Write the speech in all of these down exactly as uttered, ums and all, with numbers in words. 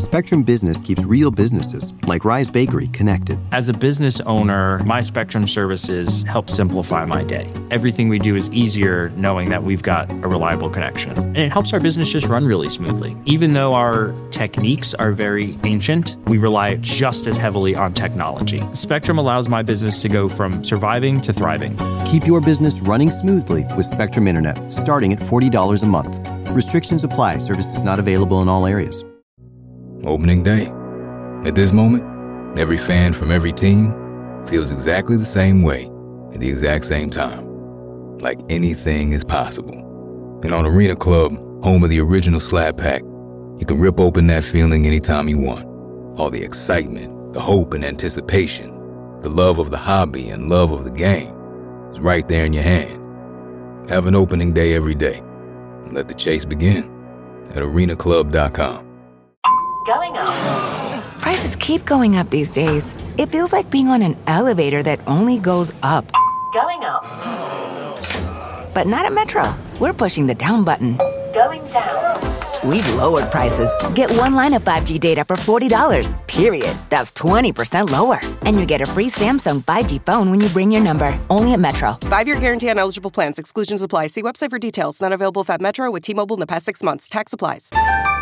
Spectrum Business keeps real businesses, like Rise Bakery, connected. As a business owner, my Spectrum services help simplify my day. Everything we do is easier knowing that we've got a reliable connection. And it helps our business just run really smoothly. Even though our techniques are very ancient, we rely just as heavily on technology. Spectrum allows my business to go from surviving to thriving. Keep your business running smoothly with Spectrum Internet, starting at forty dollars a month. Restrictions apply. Services not available in all areas. Opening day. At this moment, every fan from every team feels exactly the same way at the exact same time. Like anything is possible. And on Arena Club, home of the original Slab Pack, you can rip open that feeling anytime you want. All the excitement, the hope and anticipation, the love of the hobby and love of the game is right there in your hand. Have an opening day every day. And let the chase begin at arena club dot com. Going up. Prices keep going up these days. It feels like being on an elevator that only goes up. Going up. But not at Metro. We're pushing the down button. Going down. We've lowered prices. Get one line of five G data for forty dollars, period. That's twenty percent lower. And you get a free Samsung five G phone when you bring your number. Only at Metro. Five-year guarantee on eligible plans. Exclusions apply. See website for details. Not available at Metro with T-Mobile in the past six months. Tax applies.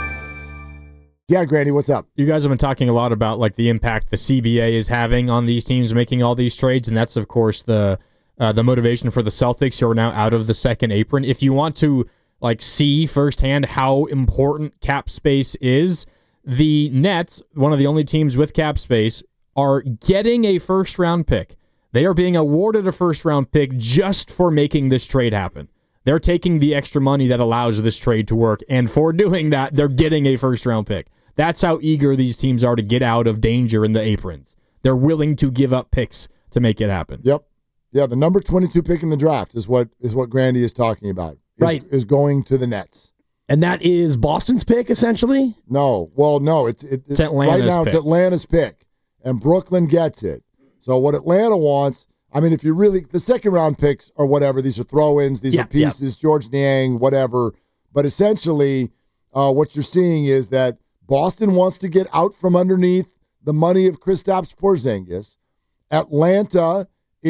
Yeah, Grandy, what's up? You guys have been talking a lot about like the impact the C B A is having on these teams making all these trades, and that's, of course, the uh, the motivation for the Celtics, who are now out of the second apron. If you want to like see firsthand how important cap space is, the Nets, one of the only teams with cap space, are getting a first-round pick. They are being awarded a first-round pick just for making this trade happen. They're taking the extra money that allows this trade to work, and for doing that, they're getting a first-round pick. That's how eager these teams are to get out of danger in the aprons. They're willing to give up picks to make it happen. Yep. Yeah, the number twenty-two pick in the draft is what is what Grandy is talking about. Is, right. Is going to the Nets. And that is Boston's pick, essentially? No. Well, no. It's, it, it's Atlanta's right now pick. It's Atlanta's pick, and Brooklyn gets it. So what Atlanta wants, I mean, if you really, the second-round picks or whatever, these are throw-ins, these yeah, are pieces, yeah. George Niang, whatever. But essentially, uh, what you're seeing is that Boston wants to get out from underneath the money of Kristaps Porzingis. Atlanta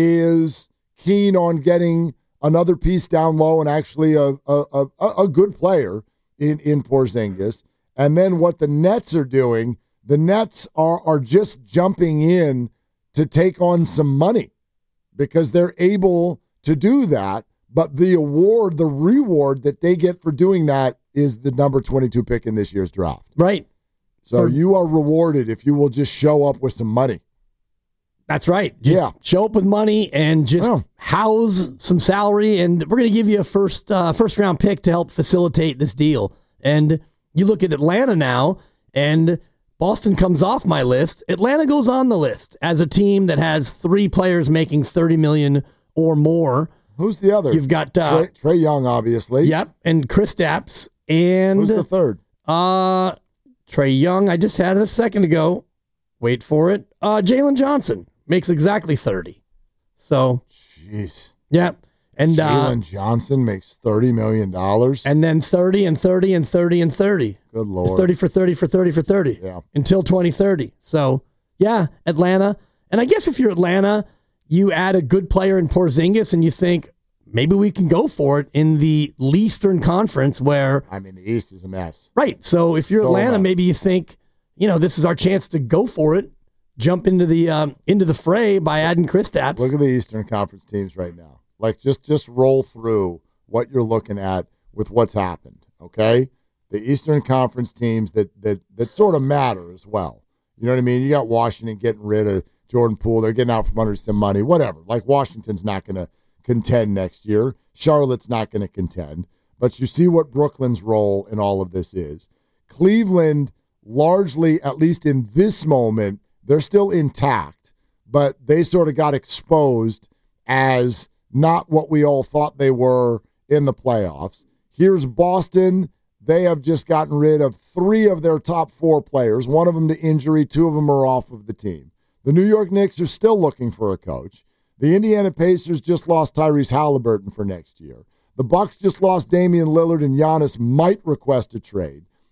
is keen on getting another piece down low and actually a a, a, a good player in, in Porzingis. And then what the Nets are doing, the Nets are are just jumping in to take on some money because they're able to do that. But the award, the reward that they get for doing that is the number twenty-two pick in this year's draft. Right. So for, you are rewarded if you will just show up with some money. That's right. Just yeah. Show up with money and just oh. house some salary, and we're going to give you a first uh, first round pick to help facilitate this deal. And you look at Atlanta now, and Boston comes off my list. Atlanta goes on the list as a team that has three players making thirty million dollars or more. Who's the other? You've got uh, Trae, Trae Young, obviously. Yep, and Kristaps. And who's the third? Uh, Trae Young. I just had it a second ago. Wait for it. Uh, Jalen Johnson makes exactly thirty. So, jeez. Yeah, and Jalen uh, Johnson makes thirty million dollars, and then thirty and thirty and thirty and thirty. Good Lord, it's thirty for thirty for thirty for thirty. Yeah, until twenty thirty. So, yeah, Atlanta. And I guess if you're Atlanta, you add a good player in Porzingis, and you think maybe we can go for it in the Eastern Conference, where I mean the East is a mess. Right. So if you're so Atlanta, maybe you think, you know, this is our chance to go for it, jump into the um, into the fray by adding Kristaps. Look at the Eastern Conference teams right now. Like just just roll through what you're looking at with what's happened. Okay, the Eastern Conference teams that that that sort of matter as well. You know what I mean? You got Washington getting rid of Jordan Poole. They're getting out from under some money. Whatever. Like Washington's not going to contend next year. Charlotte's not going to contend. But you see what Brooklyn's role in all of this is. Cleveland, largely, at least in this moment, they're still intact, but they sort of got exposed as not what we all thought they were in the playoffs. Here's Boston. They have just gotten rid of three of their top four players, one of them to injury, two of them are off of the team. The New York Knicks are still looking for a coach. The Indiana Pacers just lost Tyrese Halliburton for next year. The Bucks just lost Damian Lillard, and Giannis might request a trade.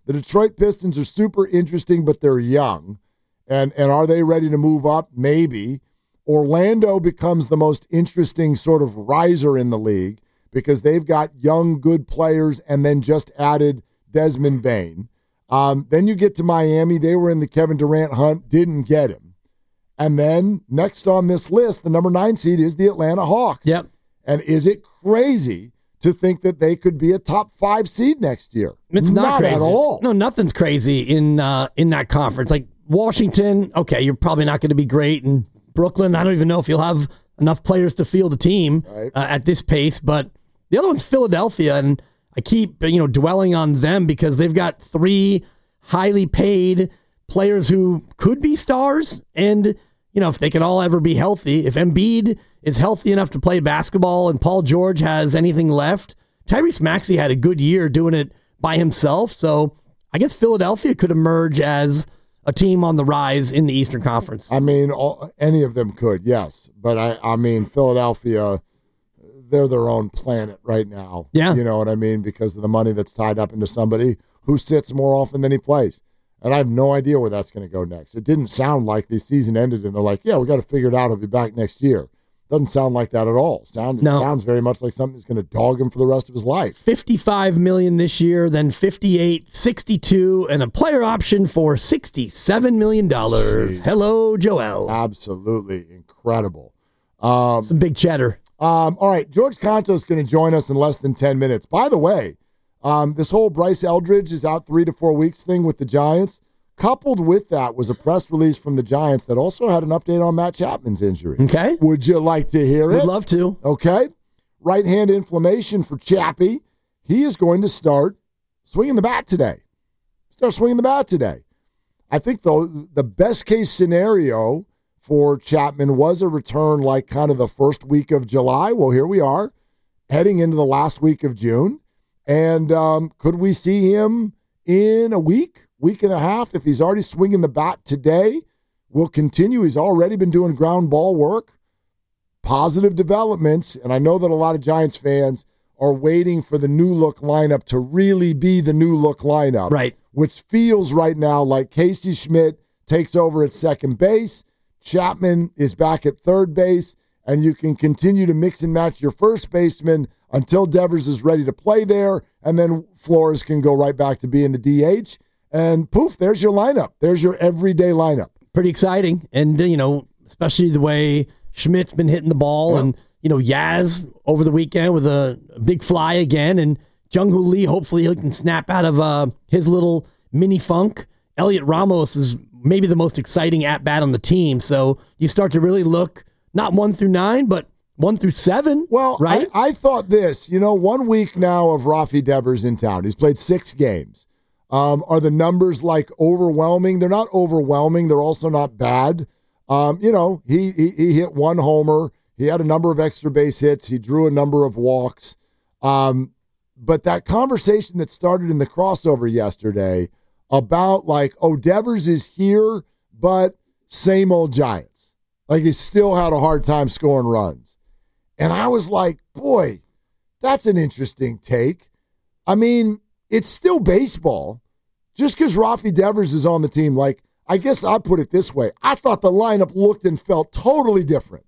The Detroit Pistons are super interesting, but they're young. And, and are they ready to move up? Maybe. Orlando becomes the most interesting sort of riser in the league because they've got young, good players and then just added Desmond Bane. Um, then you get to Miami. They were in the Kevin Durant hunt, didn't get him. And then next on this list, the number nine seed is the Atlanta Hawks. Yep. And is it crazy to think that they could be a top five seed next year? It's not, not crazy at all. No, nothing's crazy in uh, in that conference. Like Washington, okay, you're probably not going to be great. And Brooklyn, I don't even know if you'll have enough players to field a team right. uh, at this pace. But the other one's Philadelphia, and I keep you know dwelling on them because they've got three highly paid players who could be stars, and you know if they can all ever be healthy. If Embiid is healthy enough to play basketball and Paul George has anything left, Tyrese Maxey had a good year doing it by himself. So I guess Philadelphia could emerge as a team on the rise in the Eastern Conference. I mean, all, any of them could, yes. But I, I mean, Philadelphia, they're their own planet right now. Yeah. You know what I mean? Because of the money that's tied up into somebody who sits more often than he plays. And I have no idea where that's going to go next. It didn't sound like the season ended and they're like, yeah, we got to figure it out. He'll be back next year. Doesn't sound like that at all. Sound, no. It sounds very much like something that's going to dog him for the rest of his life. fifty-five million dollars this year, then fifty-eight, sixty-two, and a player option for sixty-seven million dollars. Jeez. Hello, Joel. Absolutely incredible. Um, Some big cheddar. Um, all right, George Conto is going to join us in less than ten minutes. By the way, um, this whole Bryce Eldridge is out three to four weeks thing with the Giants. Coupled with that was a press release from the Giants that also had an update on Matt Chapman's injury. Okay. Would you like to hear it? Would love to. Okay. Right hand inflammation for Chappie. He is going to start swinging the bat today. Start swinging the bat today. I think, though, the best case scenario for Chapman was a return like kind of the first week of July. Well, here we are heading into the last week of June. And um, could we see him in a week? Week and a half, if he's already swinging the bat today, will continue. He's already been doing ground ball work. Positive developments, and I know that a lot of Giants fans are waiting for the new look lineup to really be the new look lineup. Right. Which feels right now like Casey Schmidt takes over at second base, Chapman is back at third base, and you can continue to mix and match your first baseman until Devers is ready to play there, and then Flores can go right back to being the D H. And poof, there's your lineup. There's your everyday lineup. Pretty exciting. And, you know, especially the way Schmidt's been hitting the ball yeah. and, you know, Yaz over the weekend with a, a big fly again. And Jung-Hoo Lee, hopefully he can snap out of uh, his little mini funk. Elliot Ramos is maybe the most exciting at-bat on the team. So you start to really look not one through nine, but one through seven. Well, right? I, I thought this, you know, one week now of Rafi Devers in town. He's played six games. Um, are the numbers like overwhelming? They're not overwhelming. They're also not bad. Um, you know, he, he he hit one homer. He had a number of extra base hits. He drew a number of walks. Um, but that conversation that started in the crossover yesterday about like, oh, Devers is here, but same old Giants. Like he still had a hard time scoring runs. And I was like, boy, that's an interesting take. I mean, it's still baseball. Just because Rafi Devers is on the team, like, I guess I'll put it this way. I thought the lineup looked and felt totally different.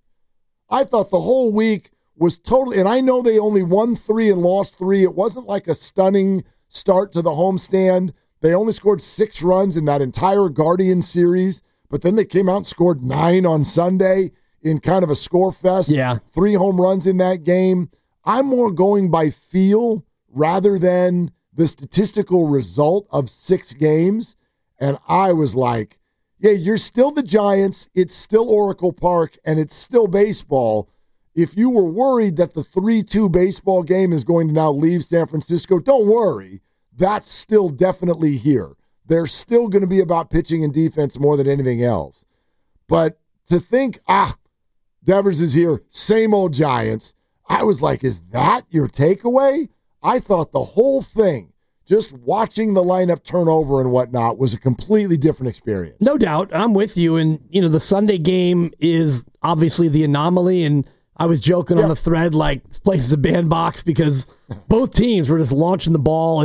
I thought the whole week was totally, and I know they only won three and lost three. It wasn't like a stunning start to the homestand. They only scored six runs in that entire Guardian series, but then they came out and scored nine on Sunday in kind of a score fest. Yeah. Three home runs in that game. I'm more going by feel rather than the statistical result of six games. And I was like, yeah, you're still the Giants. It's still Oracle Park, and it's still baseball. If you were worried that the three two baseball game is going to now leave San Francisco, don't worry. That's still definitely here. They're still going to be about pitching and defense more than anything else. But to think, ah, Devers is here, same old Giants, I was like, is that your takeaway? I thought the whole thing, just watching the lineup turn over and whatnot, was a completely different experience. No doubt. I'm with you. And, you know, the Sunday game is obviously the anomaly. And I was joking yeah. on the thread, like, this place is a bandbox because both teams were just launching the ball. And it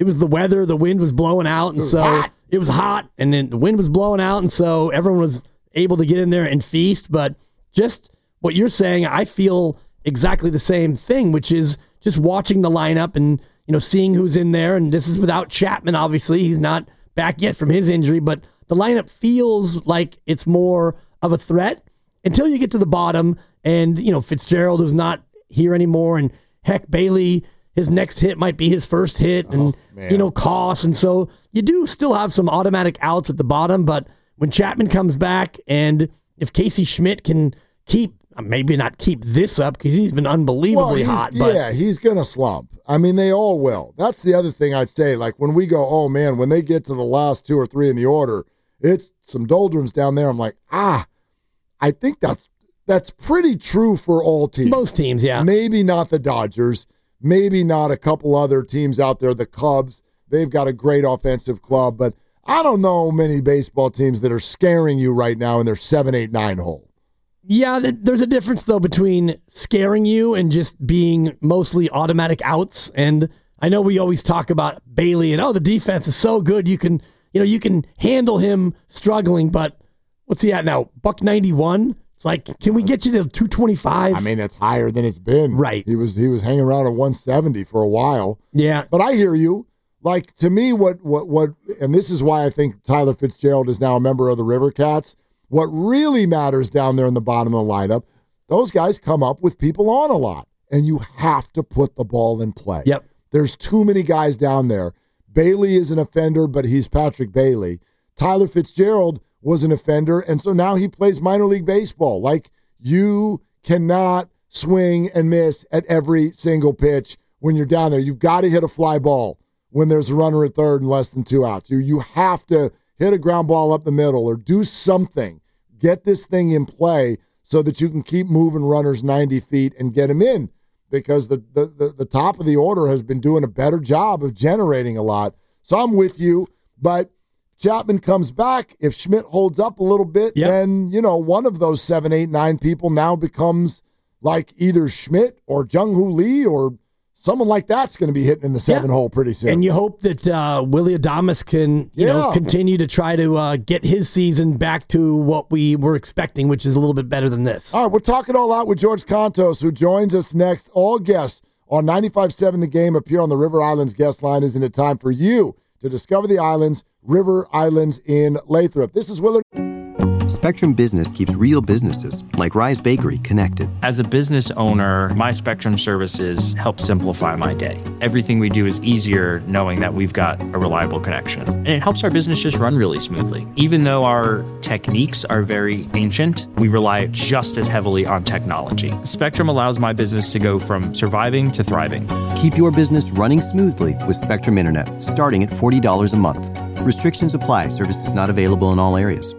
it was the weather. The wind was blowing out, and it so hot. it was hot, and then the wind was blowing out, and so everyone was able to get in there and feast. But just what you're saying, I feel exactly the same thing, which is just watching the lineup and, you know, seeing who's in there. And this is without Chapman, obviously. He's not back yet from his injury, but the lineup feels like it's more of a threat until you get to the bottom. And, you know, Fitzgerald, who's not here anymore, and heck, Bailey, his next hit might be his first hit, and, oh, you know, Koss. And so you do still have some automatic outs at the bottom, but when Chapman comes back, and if Casey Schmidt can keep, maybe not keep this up, because he's been unbelievably well, hot. But yeah, he's going to slump. I mean, they all will. That's the other thing I'd say. Like, when we go, oh, man, when they get to the last two or three in the order, it's some doldrums down there. I'm like, ah, I think that's that's pretty true for all teams. Most teams, yeah. Maybe not the Dodgers. Maybe not a couple other teams out there. The Cubs, they've got a great offensive club. But I don't know many baseball teams that are scaring you right now in their seven, eight, nine hole. Yeah, there's a difference, though, between scaring you and just being mostly automatic outs. And I know we always talk about Bailey and, oh, the defense is so good, you can, you know, you can handle him struggling. But what's he at now? Buck ninety-one? It's like, can we get you to two twenty-five? I mean, it's higher than it's been. Right. He was he was hanging around at one seventy for a while. Yeah. But I hear you. Like, to me, what what what, and this is why I think Tyler Fitzgerald is now a member of the River Cats. What really matters down there in the bottom of the lineup, those guys come up with people on a lot, and you have to put the ball in play. Yep. There's too many guys down there. Bailey is an offender, but he's Patrick Bailey. Tyler Fitzgerald was an offender, and so now he plays minor league baseball. Like, you cannot swing and miss at every single pitch when you're down there. You got to hit a fly ball when there's a runner at third and less than two outs. You, you have to hit a ground ball up the middle or do something. Get this thing in play so that you can keep moving runners ninety feet and get them in, because the, the, the, the top of the order has been doing a better job of generating a lot. So I'm with you, but Chapman comes back. If Schmidt holds up a little bit, yep. then, you know, one of those seven, eight, nine people now becomes like either Schmidt or Jung-Hoo Lee or someone like that's going to be hitting in the seven yeah. hole pretty soon. And you hope that uh, Willy Adames can, you yeah. know, continue to try to uh, get his season back to what we were expecting, which is a little bit better than this. All right, we're talking all out with George Contos, who joins us next. All guests on ninety-five point seven The Game appear on the River Islands guest line. Isn't it time for you to discover the islands, River Islands in Lathrop? This is Willard. Spectrum Business keeps real businesses, like Rise Bakery, connected. As a business owner, my Spectrum services help simplify my day. Everything we do is easier knowing that we've got a reliable connection. And it helps our business just run really smoothly. Even though our techniques are very ancient, we rely just as heavily on technology. Spectrum allows my business to go from surviving to thriving. Keep your business running smoothly with Spectrum Internet, starting at forty dollars a month. Restrictions apply. Services not available in all areas.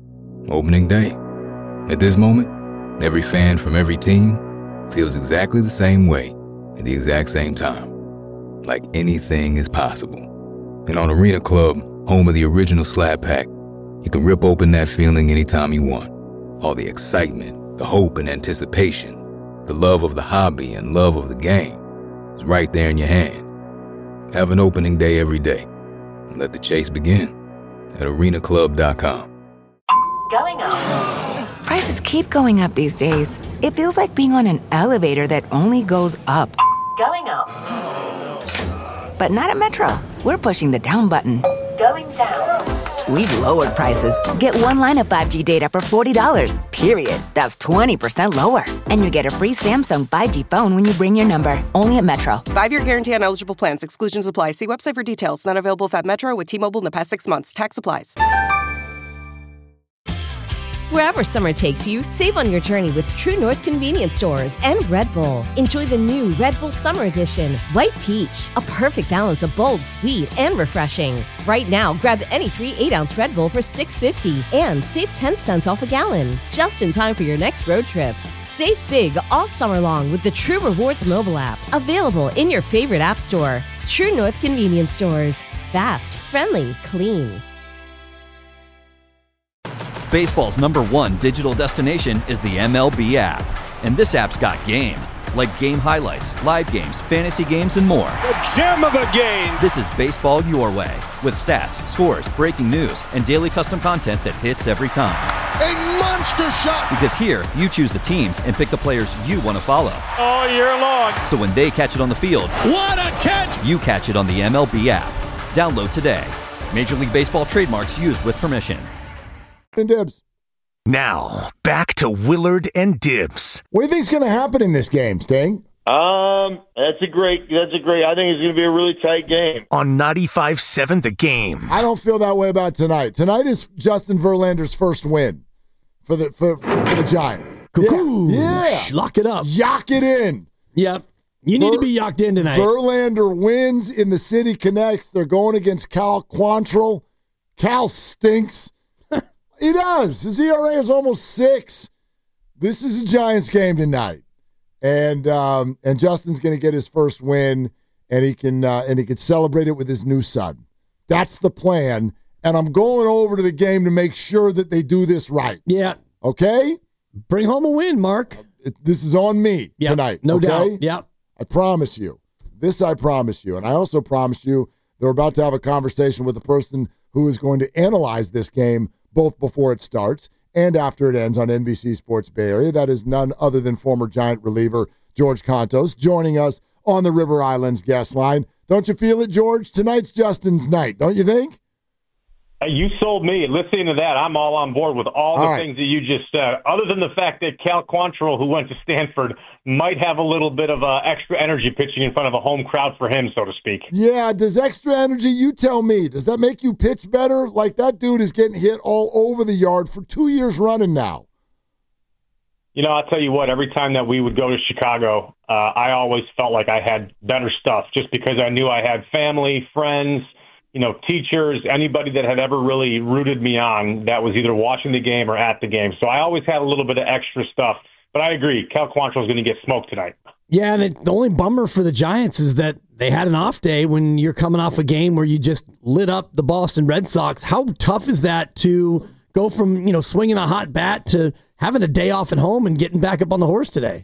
Opening day. At this moment, every fan from every team feels exactly the same way at the exact same time. Like anything is possible. And on Arena Club, home of the original Slab Pack, you can rip open that feeling anytime you want. All the excitement, the hope and anticipation, the love of the hobby and love of the game is right there in your hand. Have an opening day every day. And let the chase begin at arena club dot com. Going up. Prices keep going up these days. It feels like being on an elevator that only goes up. Going up. But not at Metro. We're pushing the down button. Going down. We've lowered prices. Get one line of five G data for forty dollars, period. That's twenty percent lower. And you get a free Samsung five G phone when you bring your number. Only at Metro. Five-year guarantee on eligible plans. Exclusions apply. See website for details. Not available if at Metro with T-Mobile in the past six months. Tax applies. Wherever summer takes you, save on your journey with True North Convenience Stores and Red Bull. Enjoy the new Red Bull Summer Edition, White Peach, a perfect balance of bold, sweet, and refreshing. Right now, grab any three eight-ounce Red Bull for six fifty and save ten cents off a gallon, just in time for your next road trip. Save big all summer long with the True Rewards mobile app, available in your favorite app store. True North Convenience Stores. Fast, friendly, clean. Baseball's number one digital destination is the M L B app. And this app's got game. like game highlights, live games, fantasy games, and more. The gem of the game! This is baseball your way, with stats, scores, breaking news, and daily custom content that hits every time. A monster shot! Because here, you choose the teams and pick the players you want to follow. All year long. So when they catch it on the field, what a catch! You catch it on the M L B app. Download today. Major League Baseball trademarks used with permission. And Dibs. Now, back to Willard and Dibs. What do you think's going to happen in this game, Sting? Um, that's a great, that's a great, I think it's going to be a really tight game. On ninety-five seven The Game. I don't feel that way about tonight. Tonight is Justin Verlander's first win for the for, for the Giants. Cuckoo. Yeah. yeah. Lock it up. Yock it in. Yep. You need Ver- to be yocked in tonight. Verlander wins in the City Connects. They're going against Cal Quantrill. Cal stinks. He does. His E R A is almost six. This is a Giants game tonight, and um, and Justin's going to get his first win, and he can uh, and he can celebrate it with his new son. That's the plan. And I'm going over to the game to make sure that they do this right. Yeah. Okay. Bring home a win, Mark. It, this is on me yep. tonight. No okay? doubt. Yeah. I promise you. This I promise you, and I also promise you that we're about to have a conversation with the person who is going to analyze this game both before it starts and after it ends on N B C Sports Bay Area. That is none other than former Giant reliever George Kontos joining us on the River Islands guest line. Don't you feel it, George? Tonight's Justin's night, don't you think? You sold me. Listening to that, I'm all on board with all the all right. things that you just said, other than the fact that Cal Quantrill, who went to Stanford, might have a little bit of uh, extra energy pitching in front of a home crowd for him, so to speak. Yeah, does extra energy, you tell me, does that make you pitch better? Like, that dude is getting hit all over the yard for two years running now. You know, I'll tell you what, every time that we would go to Chicago, uh, I always felt like I had better stuff just because I knew I had family, friends, you know, teachers, anybody that had ever really rooted me on that was either watching the game or at the game. So I always had a little bit of extra stuff. But I agree, Cal Quantrill is going to get smoked tonight. Yeah, and it, the only bummer for the Giants is that they had an off day when you're coming off a game where you just lit up the Boston Red Sox. How tough is that to go from, you know, swinging a hot bat to having a day off at home and getting back up on the horse today?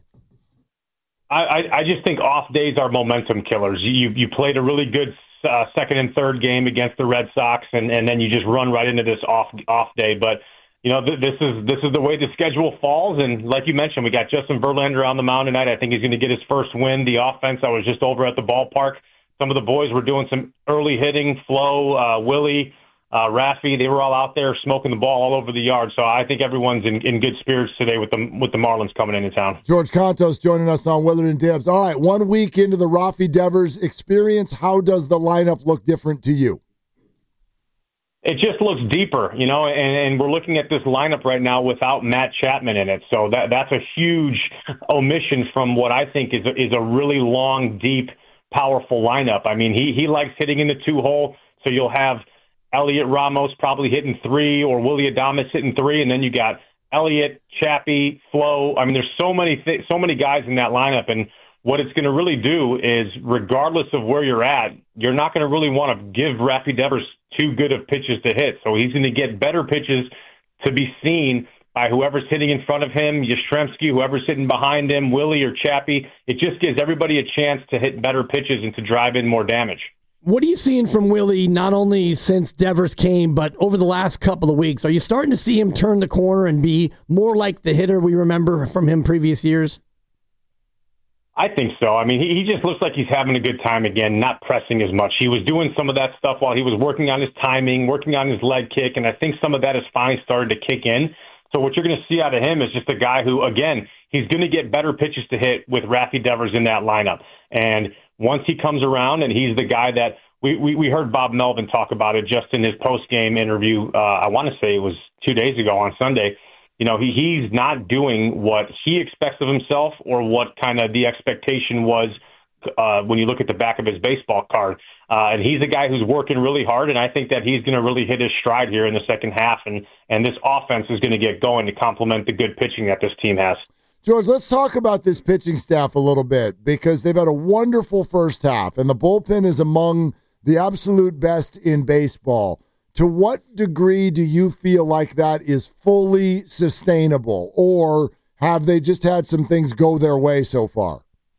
I, I, I just think off days are momentum killers. You you played a really good Uh, second and third game against the Red Sox, and, and then you just run right into this off off day. But you know th- this is this is the way the schedule falls. And like you mentioned, we got Justin Verlander on the mound tonight. I think he's going to get his first win. The offense, I was just over at the ballpark. Some of the boys were doing some early hitting. Flo, uh, Willie, uh, Raffy, they were all out there smoking the ball all over the yard. So I think everyone's in, in good spirits today with the with the Marlins coming into town. George Kontos joining us on Willard and Dibs. All right, one week into the Rafi Devers experience, how does the lineup look different to you? It just looks deeper, you know, and, and we're looking at this lineup right now without Matt Chapman in it. So that that's a huge omission from what I think is a, is a really long, deep, powerful lineup. I mean, he he likes hitting in the two-hole, so you'll have Elliot Ramos probably hitting three, or Willie Adames hitting three, and then you got Elliot, Chappie, Flo. I mean, there's so many th- so many guys in that lineup, and what it's going to really do is, regardless of where you're at, you're not going to really want to give Rafi Devers too good of pitches to hit. So he's going to get better pitches to be seen by whoever's hitting in front of him, Yastrzemski, whoever's hitting behind him, Willie or Chappie. It just gives everybody a chance to hit better pitches and to drive in more damage. What are you seeing from Willie, not only since Devers came, but over the last couple of weeks? Are you starting to see him turn the corner and be more like the hitter we remember from him previous years? I think so. I mean, he, he just looks like he's having a good time again, not pressing as much. He was doing some of that stuff while he was working on his timing, working on his leg kick, and I think some of that has finally started to kick in. So what you're going to see out of him is just a guy who, again, he's going to get better pitches to hit with Rafi Devers in that lineup. And once he comes around, and he's the guy that we, we, we heard Bob Melvin talk about it just in his post-game interview, uh, I want to say it was two days ago on Sunday. You know, he, he's not doing what he expects of himself or what kind of the expectation was uh, when you look at the back of his baseball card. Uh, and he's a guy who's working really hard, and I think that he's going to really hit his stride here in the second half, and, and this offense is going to get going to complement the good pitching that this team has. George, let's talk about this pitching staff a little bit, because they've had a wonderful first half, and the bullpen is among the absolute best in baseball. To what degree do you feel like that is fully sustainable, or have they just had some things go their way so far?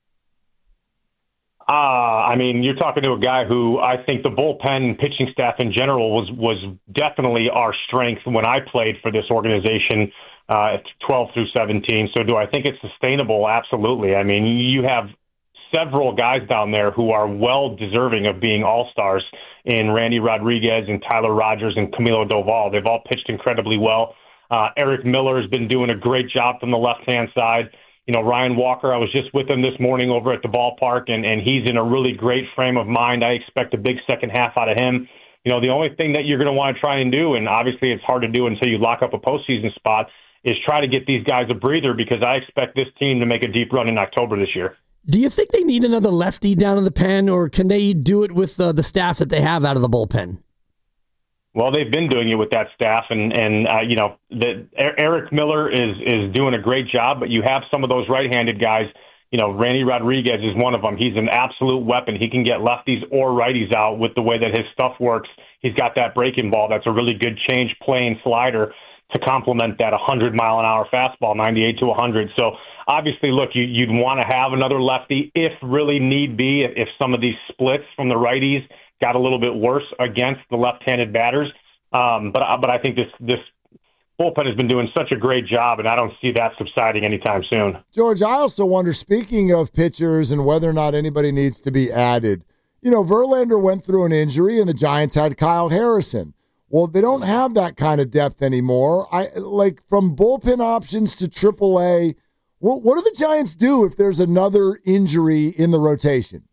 Uh, I mean, you're talking to a guy who I think the bullpen and pitching staff in general was was definitely our strength when I played for this organization uh, at twelve through seventeen. So do I think it's sustainable? Absolutely. I mean, you have several guys down there who are well deserving of being all-stars in Randy Rodriguez and Tyler Rogers and Camilo Doval. They've all pitched incredibly well. Uh, Eric Miller has been doing a great job from the left-hand side. You know, Ryan Walker, I was just with him this morning over at the ballpark, and, and he's in a really great frame of mind. I expect a big second half out of him. You know, the only thing that you're going to want to try and do, and obviously it's hard to do until you lock up a postseason spot, is try to get these guys a breather, because I expect this team to make a deep run in October this year. Do you think they need another lefty down in the pen, or can they do it with uh, the staff that they have out of the bullpen? Well, they've been doing it with that staff, and and uh, you know, the, Eric Miller is is doing a great job. But you have some of those right-handed guys. You know, Randy Rodriguez is one of them. He's an absolute weapon. He can get lefties or righties out with the way that his stuff works. He's got that breaking ball. That's a really good change playing slider to complement that one hundred mile an hour fastball, ninety-eight to one hundred. So obviously, look, you, you'd want to have another lefty if really need be. If, if some of these splits from the righties got a little bit worse against the left-handed batters. Um, but but I think this this bullpen has been doing such a great job, and I don't see that subsiding anytime soon. George, I also wonder, speaking of pitchers and whether or not anybody needs to be added, you know, Verlander went through an injury, and the Giants had Kyle Harrison. Well, they don't have that kind of depth anymore. I like from bullpen options to triple A. What, what do the Giants do if there's another injury in the rotation?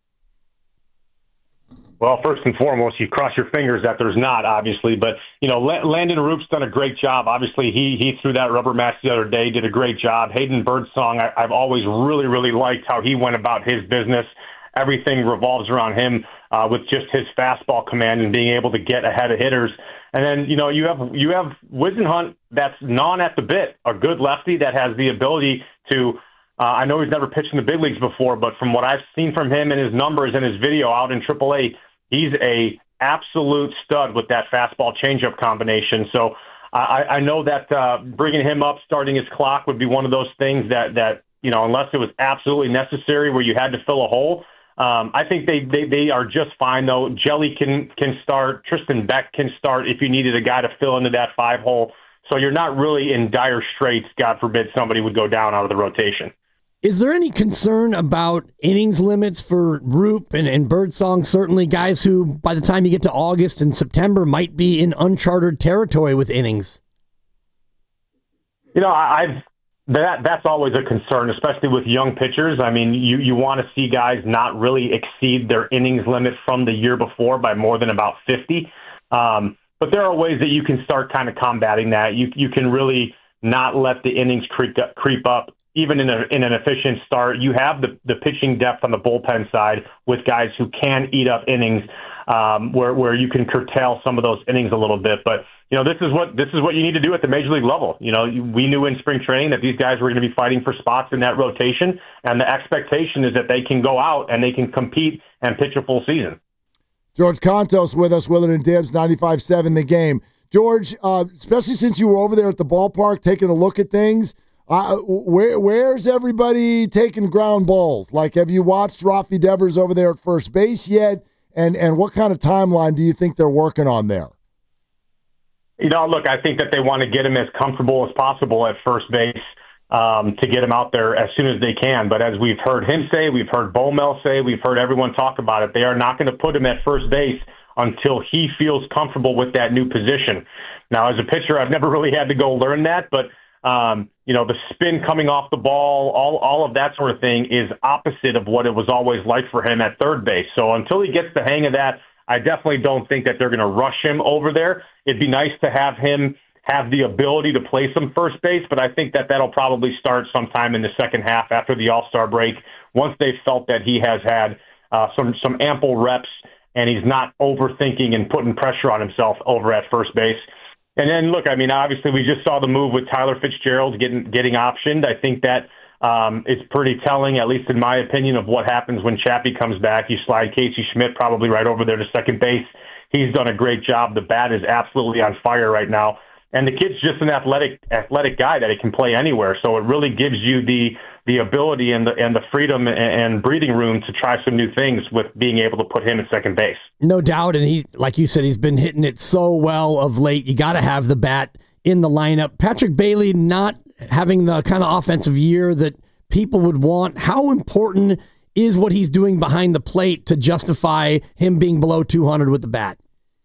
Well, first and foremost, you cross your fingers that there's not, obviously. But, you know, Landon Roop's done a great job. Obviously, he he threw that rubber match the other day, did a great job. Hayden Birdsong, I, I've always really, really liked how he went about his business. Everything revolves around him uh, with just his fastball command and being able to get ahead of hitters. And then, you know, you have you have Whisenhunt that's gnawing at the bit, a good lefty that has the ability to uh, I know he's never pitched in the big leagues before, but from what I've seen from him and his numbers and his video out in triple A, he's a absolute stud with that fastball changeup combination. So I, I know that uh, bringing him up, starting his clock would be one of those things that, that, you know, unless it was absolutely necessary where you had to fill a hole. Um, I think they, they, they are just fine, though. Jelly can, can start. Tristan Beck can start if you needed a guy to fill into that five hole. So you're not really in dire straits, God forbid somebody would go down out of the rotation. Is there any concern about innings limits for Roop and, and Birdsong? Certainly guys who, by the time you get to August and September, might be in uncharted territory with innings. You know, I've that that's always a concern, especially with young pitchers. I mean, you, you want to see guys not really exceed their innings limit from the year before by more than about fifty. Um, but there are ways that you can start kind of combating that. You you can really not let the innings creep up, creep up. Even in, a, in an efficient start, you have the, the pitching depth on the bullpen side with guys who can eat up innings, um, where where you can curtail some of those innings a little bit. But you know, this is what this is what you need to do at the major league level. You know, we knew in spring training that these guys were going to be fighting for spots in that rotation, and the expectation is that they can go out and they can compete and pitch a full season. George Contos with us, Willard and Dibs, ninety-five point seven The Game. George, uh, especially since you were over there at the ballpark taking a look at things. Uh, where where's everybody taking ground balls? Like, have you watched Rafi Devers over there at first base yet? And and what kind of timeline do you think they're working on there? You know, look, I think that they want to get him as comfortable as possible at first base um, to get him out there as soon as they can. But as we've heard him say, we've heard Bomel say, we've heard everyone talk about it, they are not going to put him at first base until he feels comfortable with that new position. Now, as a pitcher, I've never really had to go learn that, but Um, you know, the spin coming off the ball, all all of that sort of thing is opposite of what it was always like for him at third base. So until he gets the hang of that, I definitely don't think that they're going to rush him over there. It'd be nice to have him have the ability to play some first base, but I think that that'll probably start sometime in the second half after the All-Star break, once they felt that he has had uh, some, some ample reps and he's not overthinking and putting pressure on himself over at first base. And then, look, I mean, obviously we just saw the move with Tyler Fitzgerald getting getting optioned. I think that um, is pretty telling, at least in my opinion, of what happens when Chappie comes back. You slide Casey Schmidt probably right over there to second base. He's done a great job. The bat is absolutely on fire right now. And the kid's just an athletic athletic guy that he can play anywhere. So it really gives you the the ability and the and the freedom and, and breathing room to try some new things with being able to put him at second base. No doubt. And he, like you said, he's been hitting it so well of late. You got to have the bat in the lineup. Patrick Bailey not having the kind of offensive year that people would want. How important is what he's doing behind the plate to justify him being below two hundred with the bat?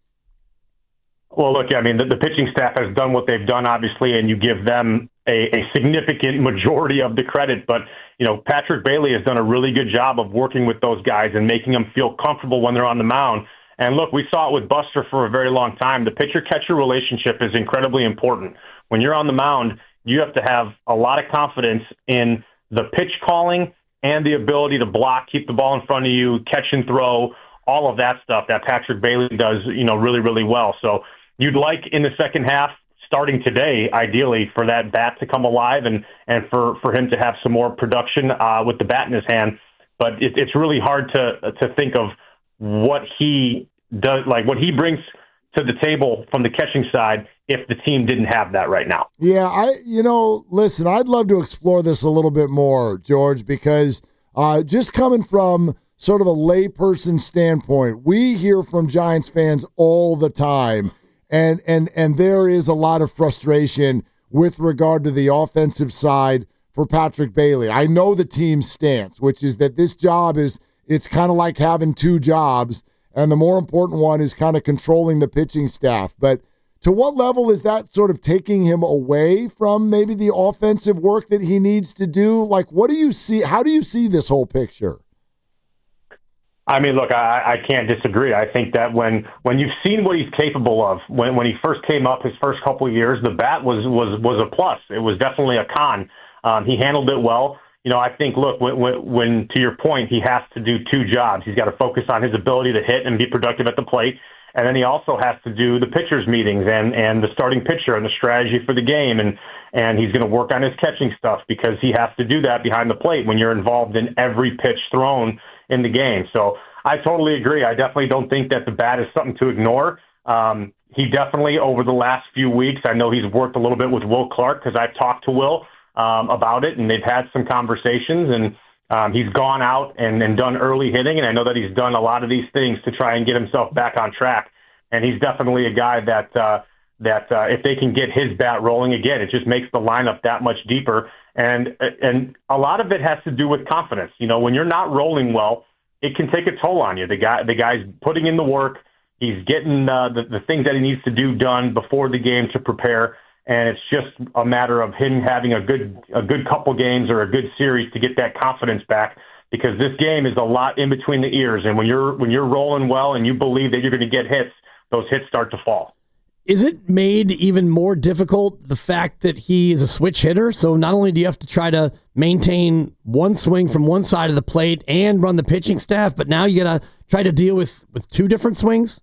Well, look, I mean, the, the pitching staff has done what they've done, obviously, and you give them a, a significant majority of the credit. But, you know, Patrick Bailey has done a really good job of working with those guys and making them feel comfortable when they're on the mound. And look, we saw it with Buster for a very long time. The pitcher-catcher relationship is incredibly important. When you're on the mound, you have to have a lot of confidence in the pitch calling and the ability to block, keep the ball in front of you, catch and throw, all of that stuff that Patrick Bailey does, you know, really, really well. So you'd like in the second half, starting today, ideally, for that bat to come alive and, and for, for him to have some more production uh, with the bat in his hand. But it, it's really hard to to think of what he does, like what he brings to the table from the catching side if the team didn't have that right now. Yeah, I you know, listen, I'd love to explore this a little bit more, George, because uh, just coming from sort of a layperson standpoint, we hear from Giants fans all the time. And and and there is a lot of frustration with regard to the offensive side for Patrick Bailey. I know the team's stance, which is that this job is, it's kind of like having two jobs, and the more important one is kind of controlling the pitching staff. But to what level is that sort of taking him away from maybe the offensive work that he needs to do? Like, what do you see? How do you see this whole picture? I mean, look, I, I can't disagree. I think that when when you've seen what he's capable of, when when he first came up, his first couple of years, the bat was was was a plus. It was definitely a con. Um, he handled it well. You know, I think, look, when, when, when to your point, he has to do two jobs. He's got to focus on his ability to hit and be productive at the plate, and then he also has to do the pitchers' meetings and and the starting pitcher and the strategy for the game, and and he's going to work on his catching stuff because he has to do that behind the plate when you're involved in every pitch thrown in the game. So I totally agree. I definitely don't think that the bat is something to ignore. Um, he definitely, over the last few weeks, I know he's worked a little bit with Will Clark because I've talked to Will um, about it, and they've had some conversations, and um, he's gone out and, and done early hitting, and I know that he's done a lot of these things to try and get himself back on track. And he's definitely a guy that, uh, that uh, if they can get his bat rolling again, it just makes the lineup that much deeper. And and a lot of it has to do with confidence. You know, when you're not rolling well, it can take a toll on you. The guy, the guy's putting in the work. He's getting uh, the the things that he needs to do done before the game to prepare, and it's just a matter of him having a good a good couple games or a good series to get that confidence back. Because this game is a lot in between the ears, and when you're when you're rolling well and you believe that you're going to get hits, those hits start to fall. Is it made even more difficult, the fact that he is a switch hitter? So not only do you have to try to maintain one swing from one side of the plate and run the pitching staff, but now you got to try to deal with, with two different swings?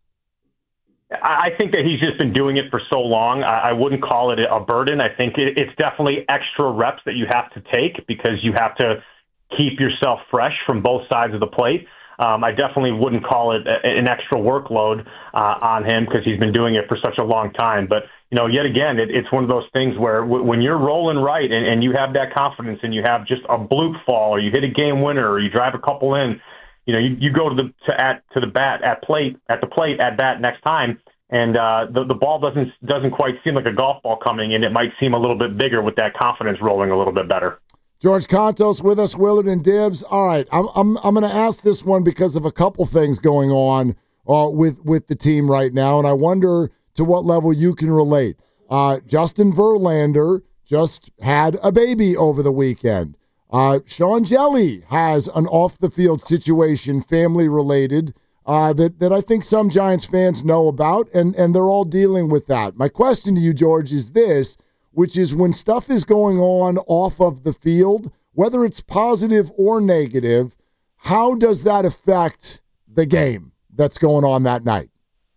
I think that he's just been doing it for so long. I wouldn't call it a burden. I think it's definitely extra reps that you have to take because you have to keep yourself fresh from both sides of the plate. Um, I definitely wouldn't call it a, an extra workload uh, on him because he's been doing it for such a long time. But, you know, yet again, it, it's one of those things where w- when you're rolling right and, and you have that confidence and you have just a bloop fall or you hit a game winner or you drive a couple in, you know, you, you go to the to at to the bat at plate at the plate at bat next time, and uh, the the ball doesn't doesn't quite seem like a golf ball coming, and it might seem a little bit bigger with that confidence rolling a little bit better. George Kontos with us, Willard and Dibbs. All right, I'm I'm I'm going to ask this one because of a couple things going on uh, with with the team right now, and I wonder to what level you can relate. Uh, Justin Verlander just had a baby over the weekend. Uh, Sean Jelly has an off the field situation, family related, uh, that that I think some Giants fans know about, and and they're all dealing with that. My question to you, George, is this, which is when stuff is going on off of the field, whether it's positive or negative, how does that affect the game that's going on that night?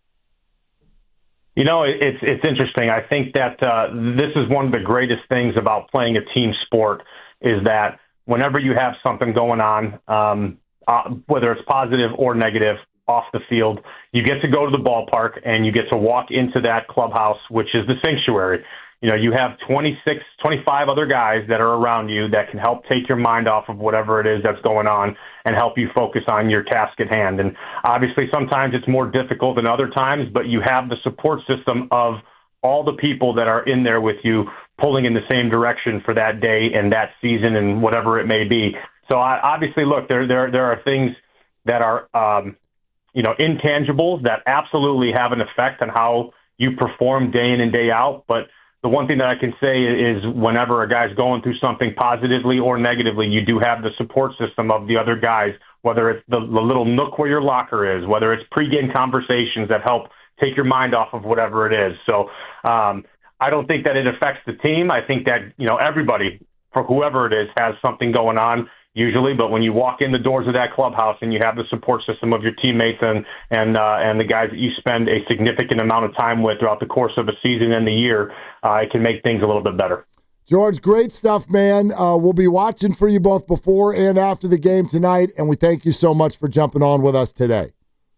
You know, it's it's interesting. I think that uh, this is one of the greatest things about playing a team sport is that whenever you have something going on, um, uh, whether it's positive or negative, off the field. You get to go to the ballpark, and you get to walk into that clubhouse, which is the sanctuary. You know, you have twenty-six, twenty-five other guys that are around you that can help take your mind off of whatever it is that's going on and help you focus on your task at hand. And obviously sometimes it's more difficult than other times, but you have the support system of all the people that are in there with you pulling in the same direction for that day and that season and whatever it may be. So I, obviously, look, there, there, there are things that are, um, you know, intangibles that absolutely have an effect on how you perform day in and day out. But the one thing that I can say is whenever a guy's going through something positively or negatively, you do have the support system of the other guys, whether it's the, the little nook where your locker is, whether it's pregame conversations that help take your mind off of whatever it is. So um, I don't think that it affects the team. I think that, you know, everybody, for whoever it is, has something going on usually, but when you walk in the doors of that clubhouse and you have the support system of your teammates and and uh, and the guys that you spend a significant amount of time with throughout the course of a season and the year, uh, it can make things a little bit better. George, great stuff, man. Uh, we'll be watching for you both before and after the game tonight, and we thank you so much for jumping on with us today.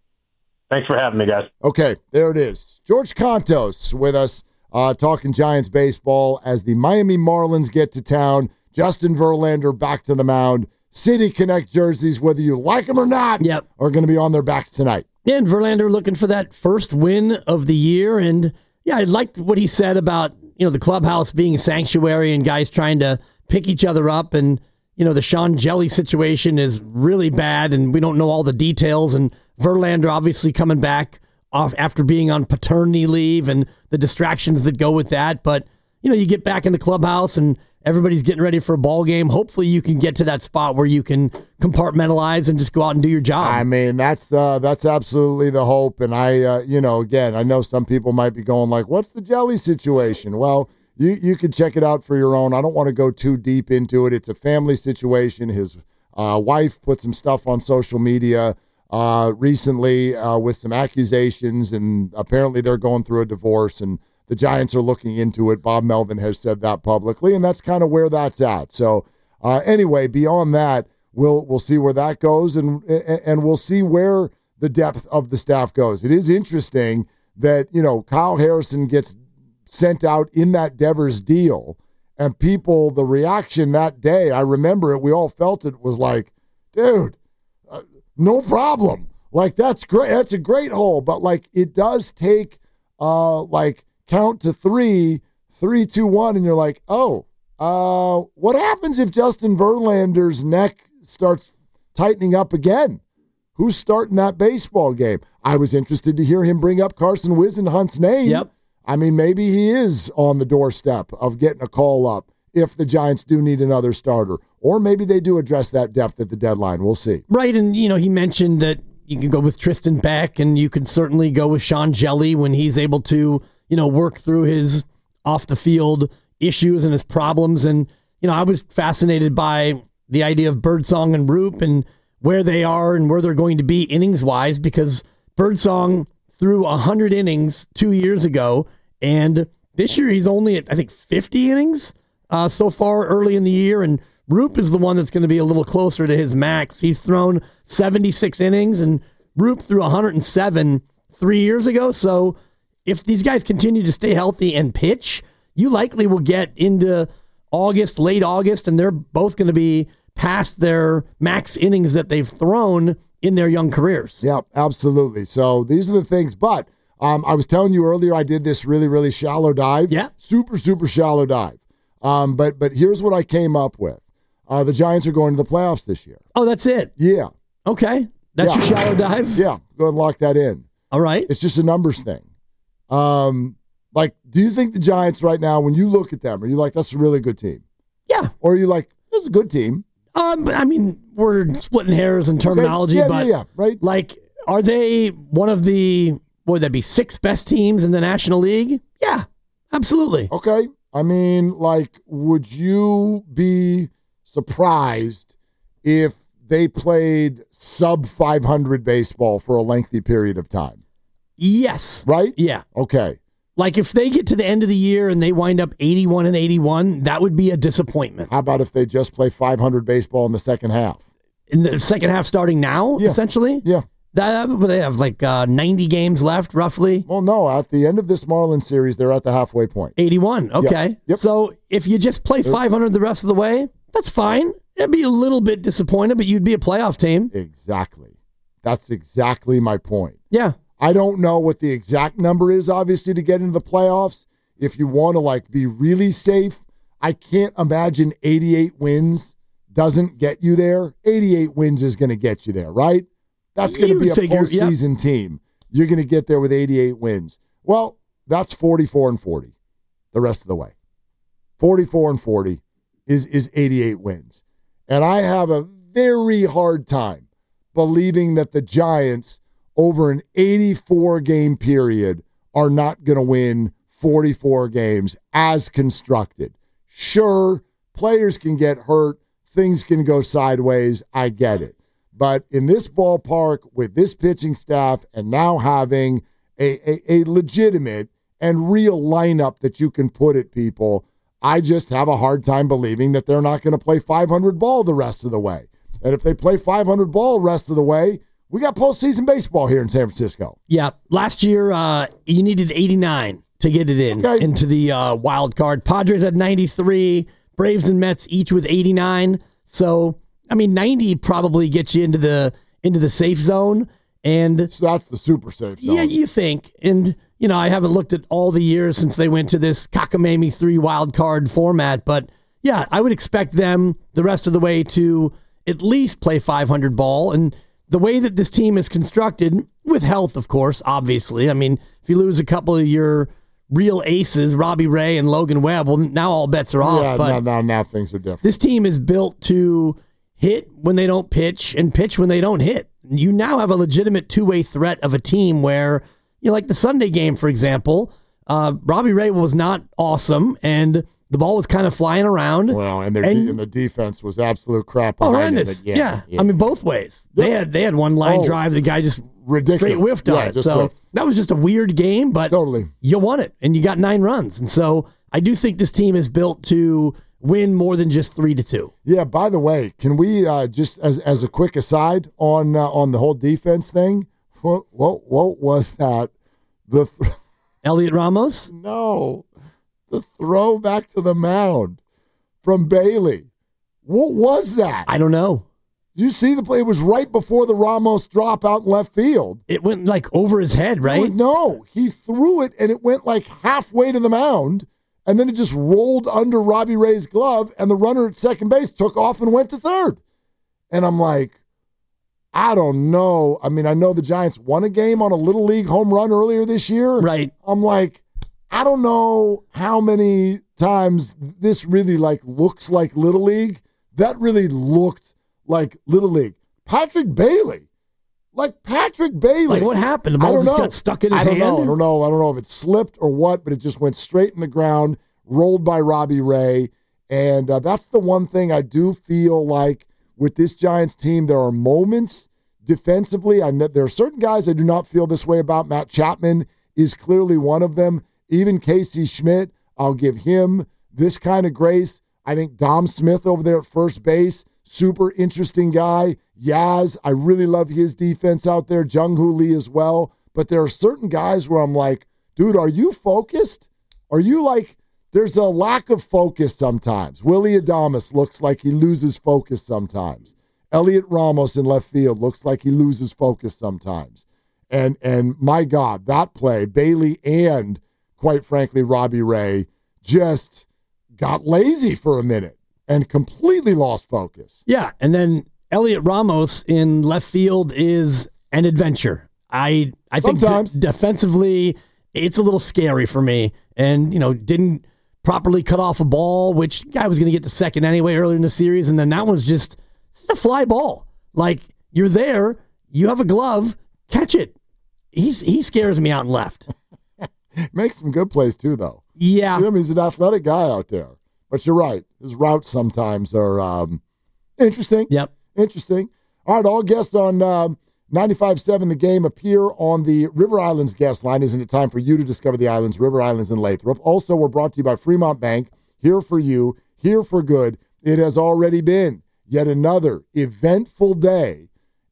Thanks for having me, guys. Okay, there it is. George Kontos with us uh, talking Giants baseball as the Miami Marlins get to town. Justin Verlander back to the mound. City Connect jerseys, whether you like them or not, yep. are going to be on their backs tonight. And Verlander looking for that first win of the year. And, yeah, I liked what he said about, you know, the clubhouse being a sanctuary and guys trying to pick each other up. And, you know, the Sean Jelly situation is really bad, and we don't know all the details. And Verlander obviously coming back off after being on paternity leave and the distractions that go with that. But, you know, you get back in the clubhouse and everybody's getting ready for a ball game. Hopefully you can get to that spot where you can compartmentalize and just go out and do your job. I mean, that's uh, that's absolutely the hope. And I, uh, you know, again, I know some people might be going like, what's the Jelly situation? Well, you, you can check it out for your own. I don't want to go too deep into it. It's a family situation. His uh, wife put some stuff on social media uh, recently uh, with some accusations, and apparently they're going through a divorce, and the Giants are looking into it. Bob Melvin has said that publicly, and that's kind of where that's at. So uh, anyway, beyond that, we'll we'll see where that goes, and and we'll see where the depth of the staff goes. It is interesting that, you know, Kyle Harrison gets sent out in that Devers deal, and people, the reaction that day, I remember it, we all felt it, was like, dude, uh, no problem. Like, that's great. That's a great hole, but like, it does take uh like count to three, three, two, one, and you're like, oh, uh, what happens if Justin Verlander's neck starts tightening up again? Who's starting that baseball game? I was interested to hear him bring up Carson Whisenhunt's name. Yep. I mean, maybe he is on the doorstep of getting a call up if the Giants do need another starter. Or maybe they do address that depth at the deadline. We'll see. Right, and, you know, he mentioned that you can go with Tristan Beck, and you can certainly go with Sean Jelly when he's able to, you know, work through his off-the-field issues and his problems. And, you know, I was fascinated by the idea of Birdsong and Roop and where they are and where they're going to be innings-wise, because Birdsong threw one hundred innings two years ago, and this year he's only at, I think, fifty innings uh, so far early in the year, and Roop is the one that's going to be a little closer to his max. He's thrown seventy-six innings, and Roop threw one hundred seven three years ago, so if these guys continue to stay healthy and pitch, you likely will get into August, late August, and they're both going to be past their max innings that they've thrown in their young careers. Yeah, absolutely. So these are the things. But um, I was telling you earlier, I did this really, really shallow dive. Yeah. Super, super shallow dive. Um, but but here's what I came up with. Uh, the Giants are going to the playoffs this year. Oh, that's it? Yeah. Okay. That's yeah. your shallow dive? Yeah. Go ahead and lock that in. All right. It's just a numbers thing. Um, like, do you think the Giants right now, when you look at them, are you like, that's a really good team? Yeah. Or are you like, this is a good team? Um, I mean, we're splitting hairs in terminology, okay. yeah, but yeah, yeah, right? Like, are they one of the, what would that be, six best teams in the National League? Yeah, absolutely. Okay. I mean, like, would you be surprised if they played sub five hundred baseball for a lengthy period of time? Yes. Right? Yeah. Okay. Like, if they get to the end of the year and they wind up eighty-one and eighty-one, that would be a disappointment. How about if they just play five hundred baseball in the second half? In the second half starting now, yeah. essentially? Yeah. That, what they have like uh, ninety games left, roughly. Well, no, at the end of this Marlins series, they're at the halfway point. eighty-one. Okay. Yep. Yep. So if you just play five hundred the rest of the way, that's fine. It'd be a little bit disappointed, but you'd be a playoff team. Exactly. That's exactly my point. Yeah. I don't know what the exact number is, obviously, to get into the playoffs. If you want to like be really safe, I can't imagine eighty-eight wins doesn't get you there. eighty-eight wins is going to get you there, right? That's going to be a figure, postseason yep. team. You're going to get there with eighty-eight wins. Well, that's forty-four and forty the rest of the way. forty-four and forty is, is eighty-eight wins. And I have a very hard time believing that the Giants, over an eighty-four game period, are not going to win forty-four games as constructed. Sure, players can get hurt. Things can go sideways. I get it. But in this ballpark, with this pitching staff, and now having a, a, a legitimate and real lineup that you can put at people, I just have a hard time believing that they're not going to play five hundred ball the rest of the way. And if they play five hundred ball the rest of the way, we got postseason baseball here in San Francisco. Yeah. Last year, uh, you needed eighty-nine to get it in, okay. into the uh, wild card. Padres had ninety-three. Braves and Mets each with eighty-nine. So, I mean, ninety probably gets you into the into the safe zone. And so that's the super safe zone. Yeah, you think. And, you know, I haven't looked at all the years since they went to this cockamamie three wild card format. But, yeah, I would expect them the rest of the way to at least play five hundred ball. And the way that this team is constructed, with health, of course, obviously. I mean, if you lose a couple of your real aces, Robbie Ray and Logan Webb, well, now all bets are off. Yeah, but now, now, now things are different. This team is built to hit when they don't pitch and pitch when they don't hit. You now have a legitimate two-way threat of a team where, you know, like the Sunday game, for example, uh, Robbie Ray was not awesome, and the ball was kind of flying around. Well, and, their and, de- and the defense was absolute crap behind horrendous. It. Yeah, yeah. yeah, I mean, both ways. Yep. They had they had one line oh, drive, the guy just ridiculous. straight whiffed on yeah, it. So whiffed. that was just a weird game, but totally. You won it, and you got nine runs. And so I do think this team is built to win more than just three to two. Yeah. By the way, can we uh, just as as a quick aside on uh, on the whole defense thing? What what what was that? The th- Elliot Ramos? No, the throw back to the mound from Bailey. What was that? I don't know. You see the play? It was right before the Ramos drop out in left field. It went like over his head, right? No, he threw it and it went like halfway to the mound, and then it just rolled under Robbie Ray's glove, and the runner at second base took off and went to third. And I'm like, I don't know. I mean, I know the Giants won a game on a Little League home run earlier this year. Right. I'm like, I don't know how many times this really like looks like Little League. That really looked like Little League. Patrick Bailey. Like Patrick Bailey. Like what happened? The ball just got stuck in his I don't hand? Know. I don't know. I don't know if it slipped or what, but it just went straight in the ground, rolled by Robbie Ray. And uh, that's the one thing I do feel like with this Giants team, there are moments defensively. I know there are certain guys I do not feel this way about. Matt Chapman is clearly one of them. Even Casey Schmidt, I'll give him this kind of grace. I think Dom Smith over there at first base, super interesting guy. Yaz, I really love his defense out there. Jung-Hoo Lee as well. But there are certain guys where I'm like, dude, are you focused? Are you like, there's a lack of focus sometimes. Willie Adames looks like he loses focus sometimes. Elliot Ramos in left field looks like he loses focus sometimes. And and my God, that play, Bailey and, quite frankly, Robbie Ray just got lazy for a minute and completely lost focus. Yeah, and then Elliot Ramos in left field is an adventure. I I think d- defensively, it's a little scary for me. And, you know, didn't properly cut off a ball, which guy was going to get to second anyway earlier in the series, and then that was just a fly ball. Like, you're there, you have a glove, catch it. He's He scares me out and left. Makes some good plays, too, though. Yeah. See him, he's an athletic guy out there. But you're right. His routes sometimes are um, interesting. Yep. Interesting. All right, all guests on um, ninety-five point seven The Game appear on the River Islands guest line. Isn't it time for you to discover the islands, River Islands and Lathrop? Also, we're brought to you by Fremont Bank. Here for you, here for good. It has already been yet another eventful day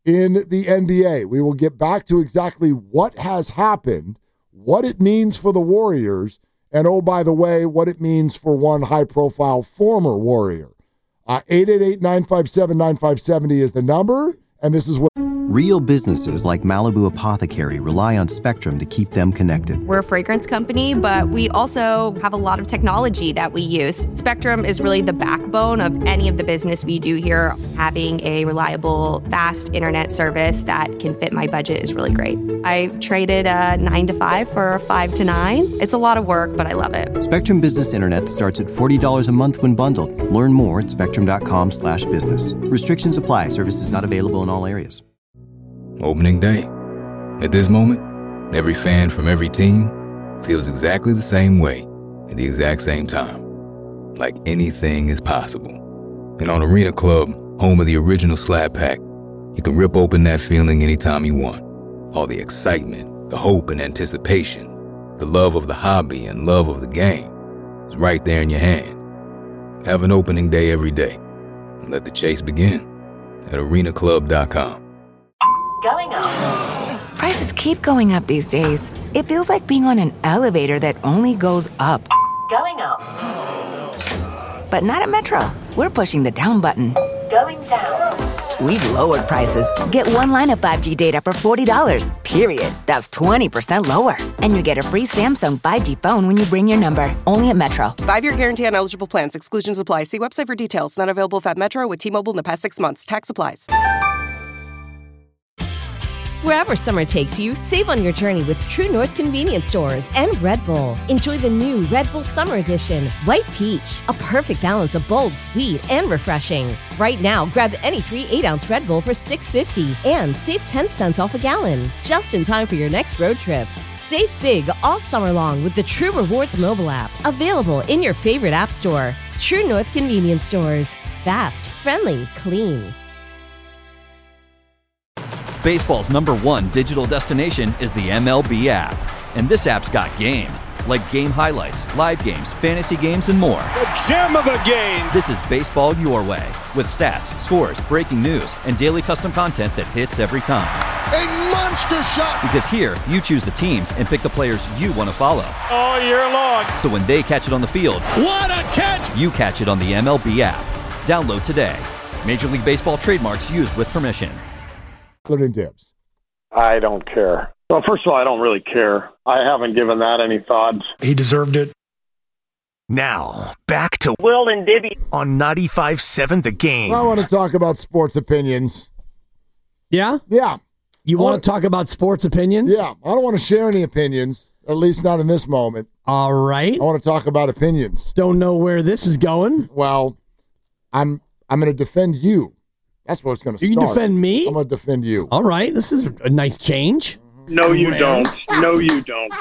in the N B A. We will get back to exactly what has happened, what it means for the Warriors, and oh, by the way, what it means for one high-profile former Warrior. Uh, eight eight eight, nine five seven, nine five seven zero is the number, and this is what... Real businesses like Malibu Apothecary rely on Spectrum to keep them connected. We're a fragrance company, but we also have a lot of technology that we use. Spectrum is really the backbone of any of the business we do here. Having a reliable, fast internet service that can fit my budget is really great. I traded a nine to five for a five to nine. It's a lot of work, but I love it. Spectrum Business Internet starts at forty dollars a month when bundled. Learn more at spectrum.com slash business. Restrictions apply. Services not available in all areas. Opening day. At this moment, every fan from every team feels exactly the same way at the exact same time. Like anything is possible. And on Arena Club, home of the original Slab Pack, you can rip open that feeling anytime you want. All the excitement, the hope and anticipation, the love of the hobby and love of the game is right there in your hand. Have an opening day every day. And let the chase begin at arena club dot com. Going up. Prices keep going up these days. It feels like being on an elevator that only goes up. Going up. But not at Metro. We're pushing the down button. Going down. We've lowered prices. Get one line of five G data for forty dollars, period. That's twenty percent lower. And you get a free Samsung five G phone when you bring your number. Only at Metro. Five-year guarantee on eligible plans. Exclusions apply. See website for details. Not available if at Metro with T-Mobile in the past six months. Tax applies. Wherever summer takes you, save on your journey with True North Convenience Stores and Red Bull. Enjoy the new Red Bull Summer Edition, White Peach, a perfect balance of bold, sweet, and refreshing. Right now, grab any three eight-ounce Red Bull for six fifty and save ten cents off a gallon, just in time for your next road trip. Save big all summer long with the True Rewards mobile app, available in your favorite app store. True North Convenience Stores. Fast, friendly, clean. Baseball's number one digital destination is the M L B app. And this app's got game. Like game highlights, live games, fantasy games, and more. The gem of the game! This is baseball your way. With stats, scores, breaking news, and daily custom content that hits every time. A monster shot! Because here, you choose the teams and pick the players you want to follow. All year long. So when they catch it on the field, what a catch! You catch it on the M L B app. Download today. Major League Baseball trademarks used with permission. And Dibs. I don't care. Well, first of all, I don't really care. I haven't given that any thought. He deserved it. Now, back to Will and Dibby on ninety-five point seven The Game. I want to talk about sports opinions. Yeah? Yeah. You want to talk about sports opinions? Yeah. I don't want to share any opinions, at least not in this moment. All right. I want to talk about opinions. Don't know where this is going. Well, I'm I'm going to defend you. That's where it's going to start. You can defend me? I'm going to defend you. All right. This is a nice change. No, you don't. No, you don't.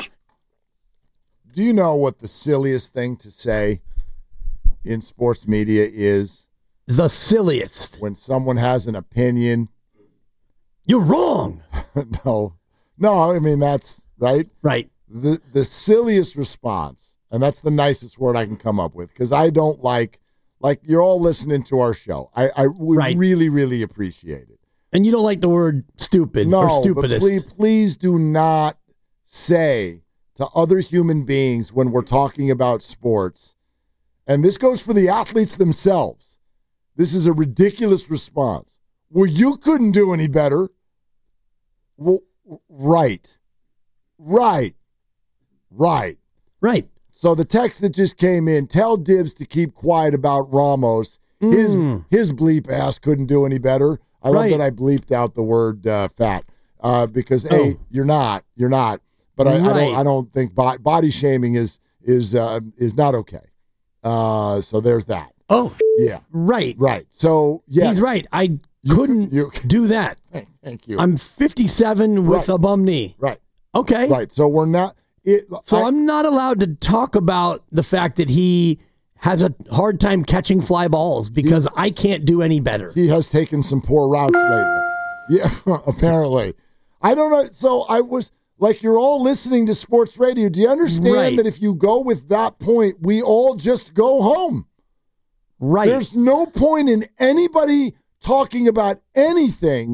Do you know what the silliest thing to say in sports media is? The silliest. When someone has an opinion. You're wrong. no. No, I mean, that's, right? Right. The, the silliest response, and that's the nicest word I can come up with, because I don't like... Like, you're all listening to our show. I, I we right. really, really appreciate it. And you don't like the word stupid no, or stupidest. But please, please do not say to other human beings when we're talking about sports, and this goes for the athletes themselves, this is a ridiculous response. Well, you couldn't do any better. Well, right. Right. Right. Right. So the text that just came in, tell Dibs to keep quiet about Ramos. Mm. His his bleep ass couldn't do any better. I love right. that I bleeped out the word uh, fat uh, because oh. A, you're not, you're not. But I, right. I don't I don't think bo- body shaming is is uh, is not okay. Uh, so there's that. Oh yeah, right, right. So yeah, he's right. I you, couldn't you, do that. Thank you. I'm fifty-seven with right. a bum knee. Right. Okay. Right. So we're not. It, so I, I'm not allowed to talk about the fact that he has a hard time catching fly balls because I can't do any better. He has taken some poor routes lately. Yeah, apparently. I don't know. So I was like, you're all listening to sports radio. Do you understand right. that if you go with that point, we all just go home? Right. There's no point in anybody talking about anything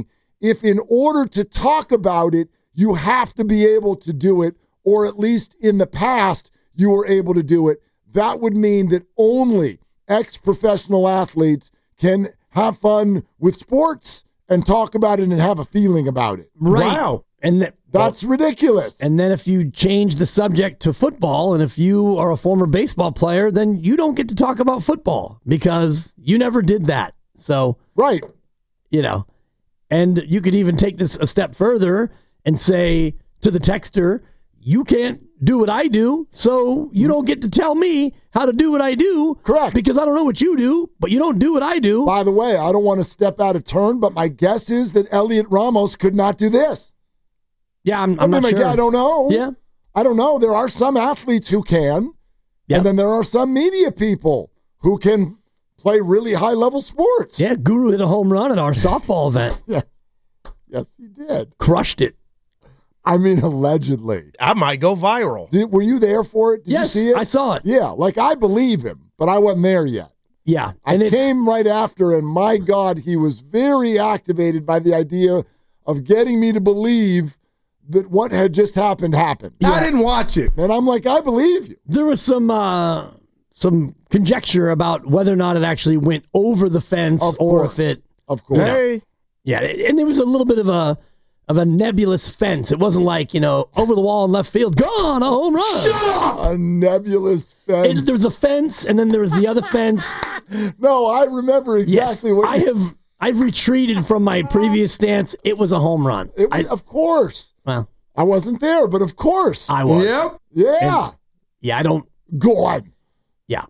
if in order to talk about it, you have to be able to do it, or at least in the past, you were able to do it, that would mean that only ex-professional athletes can have fun with sports and talk about it and have a feeling about it. Right. Wow. And th- That's well, ridiculous. And then if you change the subject to football, and if you are a former baseball player, then you don't get to talk about football because you never did that. So, right. You know, and you could even take this a step further and say to the texter, you can't do what I do, so you don't get to tell me how to do what I do. Correct. Because I don't know what you do, but you don't do what I do. By the way, I don't want to step out of turn, but my guess is that Elliot Ramos could not do this. Yeah, I'm, I I'm mean, not sure. I don't know. Yeah. I don't know. There are some athletes who can, yep. and then there are some media people who can play really high-level sports. Yeah, Guru hit a home run at our softball event. Yeah. Yes, he did. Crushed it. I mean, allegedly. I might go viral. Did, were you there for it? Did yes, you see it? I saw it. Yeah, like I believe him, but I wasn't there yet. Yeah. I came right after, and my God, he was very activated by the idea of getting me to believe that what had just happened happened. Yeah. I didn't watch it. And I'm like, I believe you. There was some uh, some conjecture about whether or not it actually went over the fence of or course. if it. Of course. Hey. Yeah, and it was a little bit of a of a nebulous fence. It wasn't like, you know, over the wall in left field, gone, a home run. Shut up! A nebulous fence. It, there was a fence, and then there was the other fence. No, I remember exactly yes, what I have. I've retreated from my previous stance. It was a home run. It was, I, of course. Well, I wasn't there, but of course. I was. Yep. Yeah. And, yeah, I don't. Go on. Yeah.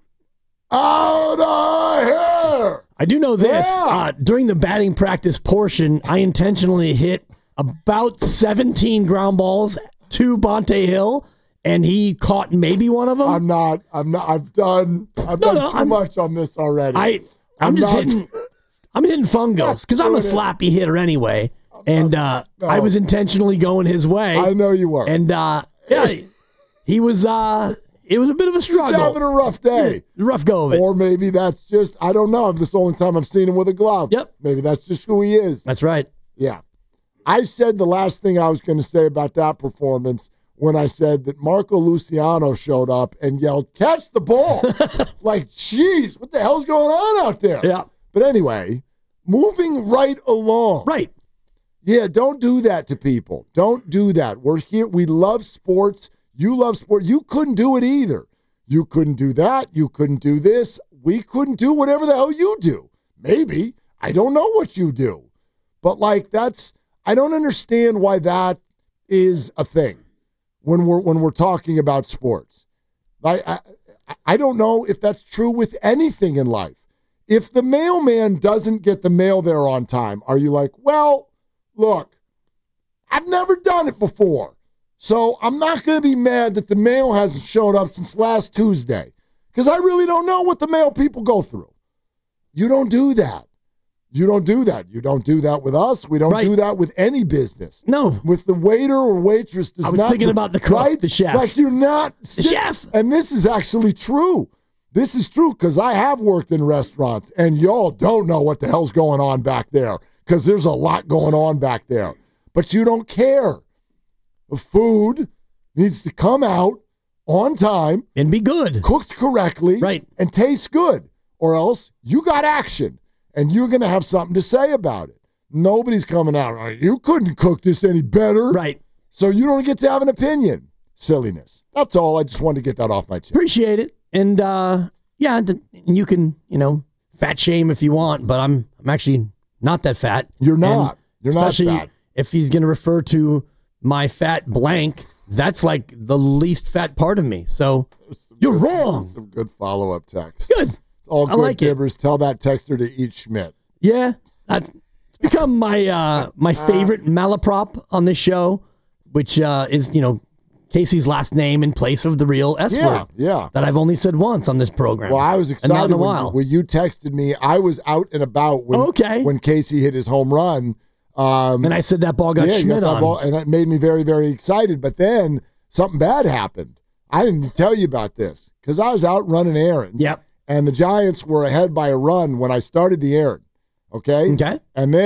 Out of here. I do know this. Yeah. Uh, during the batting practice portion, I intentionally hit about seventeen ground balls to Bonte Hill, and he caught maybe one of them. I'm not. I'm not. I've done. I've No, done no, too I'm- much on this already. I, I'm, I'm just not- hitting. I'm hitting fungos because I'm a doing it. slappy hitter anyway, and uh, No. I was intentionally going his way. I know you were. And uh, yeah, he was. Uh, it was a bit of a He's struggle. having a rough day. Rough go of it. Or maybe that's just, I don't know if this is the only time I've seen him with a glove. Yep. Maybe that's just who he is. That's right. Yeah. I said the last thing I was going to say about that performance when I said that Marco Luciano showed up and yelled, catch the ball. Like, geez, what the hell's going on out there? Yeah. But anyway, moving right along. Right. Yeah, don't do that to people. Don't do that. We're here. We love sports. You love sport. You couldn't do it either. You couldn't do that. You couldn't do this. We couldn't do whatever the hell you do. Maybe. I don't know what you do. But, like, that's, I don't understand why that is a thing when we're when we're talking about sports. I, I, I don't know if that's true with anything in life. If the mailman doesn't get the mail there on time, are you like, well, look, I've never done it before, so I'm not going to be mad that the mail hasn't showed up since last Tuesday because I really don't know what the mail people go through. You don't do that. You don't do that. You don't do that with us. We don't Right. do that with any business. No. With the waiter or waitress does I was not. thinking about the cook, right? the chef. Like you're not The sit- chef. And this is actually true. This is true because I have worked in restaurants, and y'all don't know what the hell's going on back there because there's a lot going on back there. But you don't care. The food needs to come out on time and be good, cooked correctly, right, and taste good, or else you got action. And you're going to have something to say about it. Nobody's coming out. "Oh, you couldn't cook this any better. Right. So you don't get to have an opinion. Silliness. That's all. I just wanted to get that off my chest. Appreciate it. And uh, yeah, and you can, you know, fat shame if you want, but I'm I'm actually not that fat. You're not. And You're not especially fat. if he's going to refer to my fat blank, that's like the least fat part of me. So you're good, wrong. Some good follow-up text. Good. It's all I good, like it. Gibbers. Tell that texter to eat Schmidt. Yeah, that's it's become my uh, my favorite malaprop on this show, which uh, is, you know, Casey's last name in place of the real S Yeah, word. yeah. That I've only said once on this program. Well, I was And not excited in a when, while. you, when you texted me. I was out and about when, Okay. when Casey hit his home run. Um, and I said that ball got yeah, you Schmidt got that on. ball, and that made me very, very excited. But then something bad happened. I didn't tell you about this because I was out running errands. Yep. And the Giants were ahead by a run when I started the errand. Okay? Okay. And then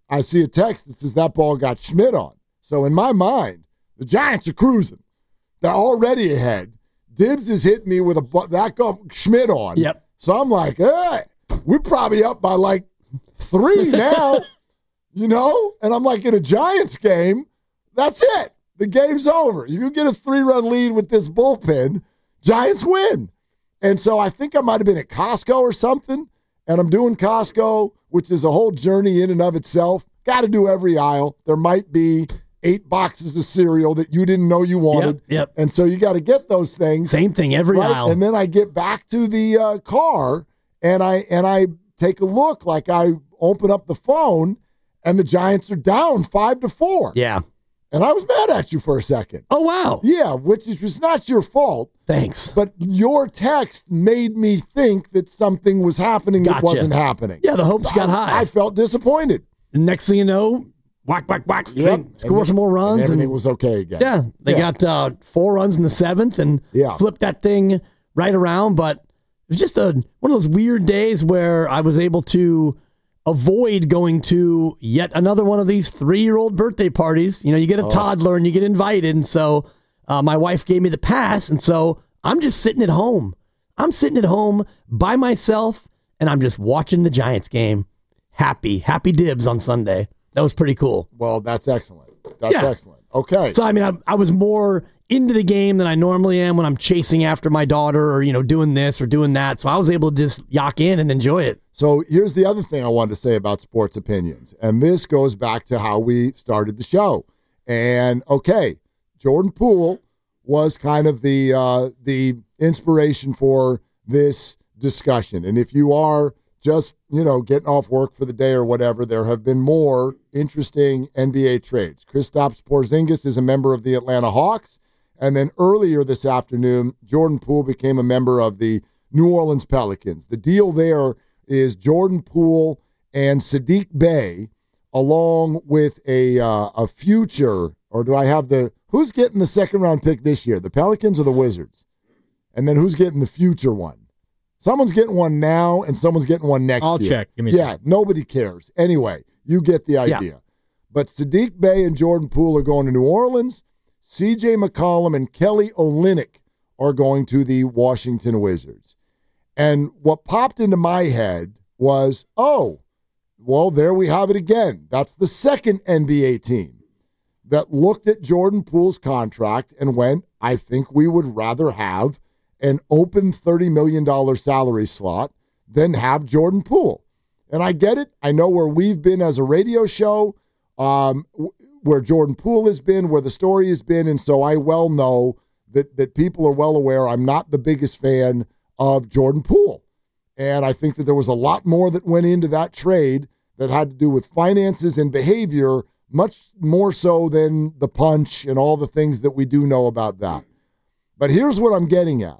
I see a text that says that ball got Schmidt on. So in my mind, the Giants are cruising. They're already ahead. Dibbs is hitting me with a that got Schmidt on. Yep. So I'm like, hey, we're probably up by like three now, you know? And I'm like, in a Giants game, that's it. The game's over. If you get a three-run lead with this bullpen, Giants win. And so I think I might have been at Costco or something, and I'm doing Costco, which is a whole journey in and of itself. Got to do every aisle. There might be eight boxes of cereal that you didn't know you wanted. Yep, yep. And so you got to get those things. Same thing every right? aisle. And then I get back to the uh, car, and I and I take a look, like I open up the phone, and the Giants are down five to four. Yeah. And I was mad at you for a second. Oh, wow. Yeah, which is, was not your fault. Thanks. But your text made me think that something was happening Gotcha. that wasn't happening. Yeah, the hopes So got I, high. I felt disappointed. And next thing you know, whack, whack, whack. Yep. They score And some more runs. And everything and, was okay again. Yeah, they Yeah. got uh, four runs in the seventh and Yeah. flipped that thing right around. But it was just a one of those weird days where I was able to avoid going to yet another one of these three-year-old birthday parties. You know, you get a Oh. toddler and you get invited. And so uh, my wife gave me the pass. And so I'm just sitting at home. I'm sitting at home by myself, and I'm just watching the Giants game. Happy, happy dibs on Sunday. That was pretty cool. Well, that's excellent. That's Yeah. excellent. Okay. So, I mean, I, I was more into the game than I normally am when I'm chasing after my daughter or, you know, doing this or doing that. So I was able to just yak in and enjoy it. So here's the other thing I wanted to say about sports opinions. And this goes back to how we started the show. And, okay, Jordan Poole was kind of the uh, the inspiration for this discussion. And if you are just, you know, getting off work for the day or whatever, there have been more interesting N B A trades. Kristaps Porzingis is a member of the Atlanta Hawks. And then earlier this afternoon, Jordan Poole became a member of the New Orleans Pelicans. The deal there is Jordan Poole and Sadiq Bey, along with a uh, a future, or do I have the, who's getting the second round pick this year, the Pelicans or the Wizards? And then who's getting the future one? Someone's getting one now, and someone's getting one next I'll year. check. Give me a yeah, second. nobody cares. Anyway, you get the idea. Yeah. But Sadiq Bey and Jordan Poole are going to New Orleans. C J McCollum and Kelly Olynyk are going to the Washington Wizards. And what popped into my head was, oh, well, there we have it again. That's the second N B A team that looked at Jordan Poole's contract and went, I think we would rather have an open thirty million dollars salary slot than have Jordan Poole. And I get it. I know where we've been as a radio show, um, where Jordan Poole has been, where the story has been, and so I well know that that people are well aware I'm not the biggest fan of Jordan Poole. And I think that there was a lot more that went into that trade that had to do with finances and behavior, much more so than the punch and all the things that we do know about that. But here's what I'm getting at.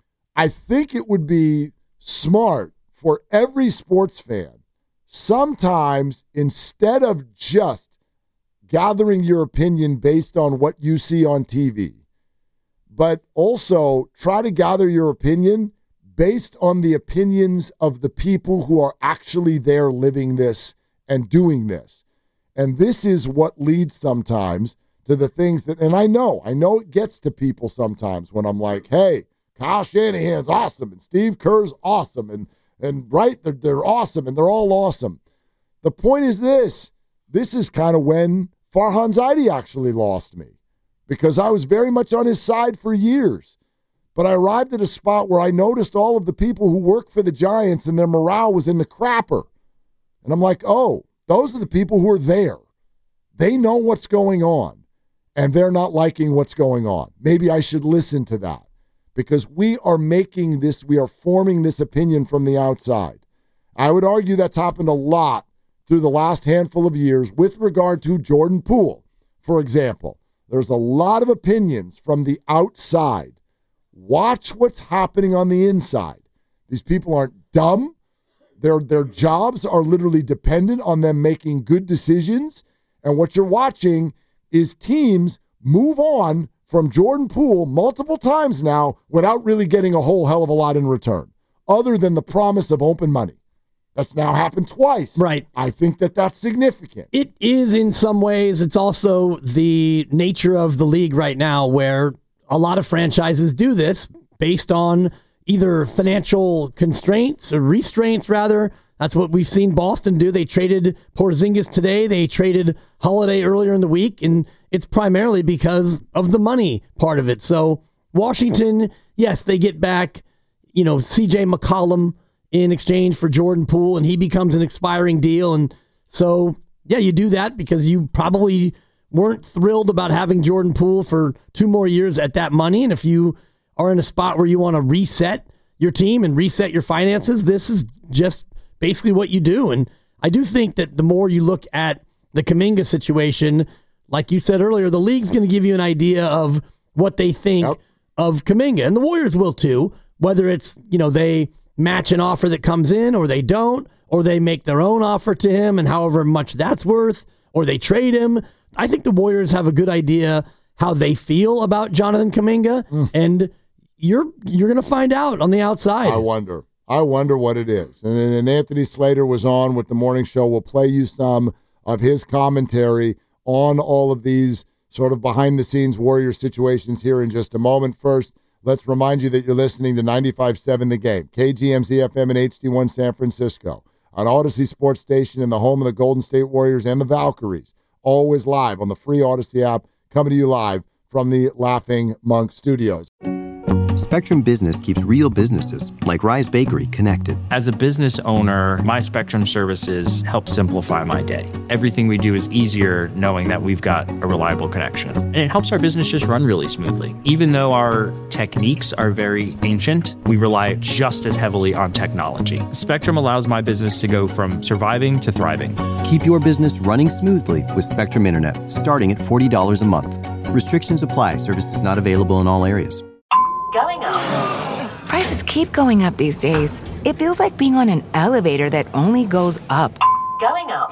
I think it would be smart for every sports fan, sometimes instead of just gathering your opinion based on what you see on T V, but also try to gather your opinion based on the opinions of the people who are actually there living this and doing this. And this is what leads sometimes to the things that, and I know, I know it gets to people sometimes when I'm like, hey, Kyle Shanahan's awesome and Steve Kerr's awesome and, and right, they're, they're awesome and they're all awesome. The point is this, this is kind of when Farhan Zaidi actually lost me, because I was very much on his side for years. But I arrived at a spot where I noticed all of the people who work for the Giants and their morale was in the crapper. And I'm like, oh, those are the people who are there. They know what's going on, and they're not liking what's going on. Maybe I should listen to that, because we are making this, we are forming this opinion from the outside. I would argue that's happened a lot through the last handful of years with regard to Jordan Poole, for example. There's a lot of opinions from the outside. Watch what's happening on the inside. These people aren't dumb. Their, their jobs are literally dependent on them making good decisions. And what you're watching is teams move on from Jordan Poole multiple times now without really getting a whole hell of a lot in return, other than the promise of open money. That's now happened twice. Right. I think that that's significant. It is in some ways. It's also the nature of the league right now where a lot of franchises do this based on either financial constraints or restraints, rather. That's what we've seen Boston do. They traded Porzingis today. They traded Holiday earlier in the week, and it's primarily because of the money part of it. So Washington, yes, they get back, you know, C J McCollum in exchange for Jordan Poole, and he becomes an expiring deal. And so, yeah, you do that because you probably weren't thrilled about having Jordan Poole for two more years at that money. And if you are in a spot where you want to reset your team and reset your finances, this is just basically what you do. And I do think that the more you look at the Kuminga situation, like you said earlier, the league's going to give you an idea of what they think yep. of Kuminga. And the Warriors will too, whether it's, you know, they match an offer that comes in or they don't, or they make their own offer to him and however much that's worth, or they trade him. I think the Warriors have a good idea how they feel about Jonathan Kuminga, mm. and you're you're going to find out on the outside. I wonder. I wonder what it is. And then Anthony Slater was on with the morning show. We'll play you some of his commentary on all of these sort of behind-the-scenes Warrior situations here in just a moment. First, let's remind you that you're listening to ninety-five point seven The Game, K G M Z F M and H D one San Francisco, on Odyssey Sports Station in the home of the Golden State Warriors and the Valkyries, always live on the free Odyssey app, coming to you live from the Laughing Monk Studios. Spectrum Business keeps real businesses, like Rise Bakery, connected. As a business owner, my Spectrum services help simplify my day. Everything we do is easier knowing that we've got a reliable connection. And it helps our business just run really smoothly. Even though our techniques are very ancient, we rely just as heavily on technology. Spectrum allows my business to go from surviving to thriving. Keep your business running smoothly with Spectrum Internet, starting at forty dollars a month. Restrictions apply. Services not available in all areas. Going up. Prices keep going up these days. It feels like being on an elevator that only goes up. Going up.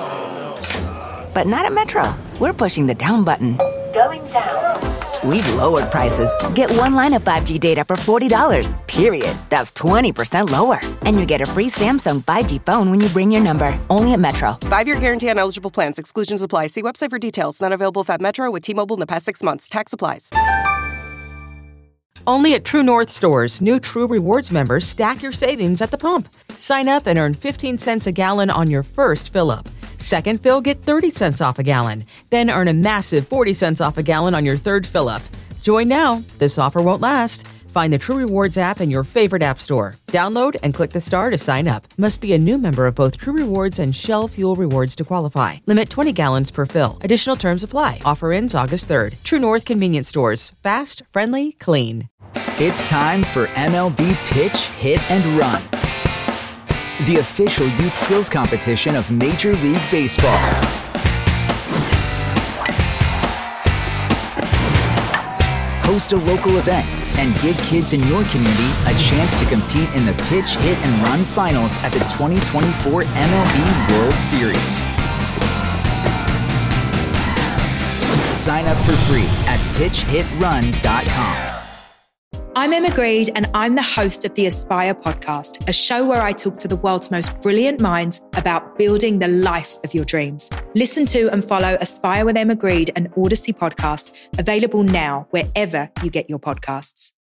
But not at Metro. We're pushing the down button. Going down. We've lowered prices. Get one line of five G data for forty dollars, period. That's twenty percent lower. And you get a free Samsung five G phone when you bring your number. Only at Metro. Five-year guarantee on eligible plans. Exclusions apply. See website for details. Not available if at Metro with T-Mobile in the past six months. Tax applies. Only at True North stores, new True Rewards members stack your savings at the pump. Sign up and earn fifteen cents a gallon on your first fill-up. Second fill, get thirty cents off a gallon. Then earn a massive forty cents off a gallon on your third fill-up. Join now. This offer won't last. Find the True Rewards app in your favorite app store. Download and click the star to sign up. Must be a new member of both True Rewards and Shell Fuel Rewards to qualify. Limit twenty gallons per fill. Additional terms apply. Offer ends August third. True North Convenience Stores. Fast, friendly, clean. It's time for M L B Pitch, Hit, and Run, the official youth skills competition of Major League Baseball. Host a local event and give kids in your community a chance to compete in the Pitch, Hit, and Run finals at the twenty twenty-four M L B World Series. Sign up for free at pitch hit run dot com. I'm Emma Greed, and I'm the host of the Aspire podcast, a show where I talk to the world's most brilliant minds about building the life of your dreams. Listen to and follow Aspire with Emma Greed, an Odyssey podcast, available now wherever you get your podcasts.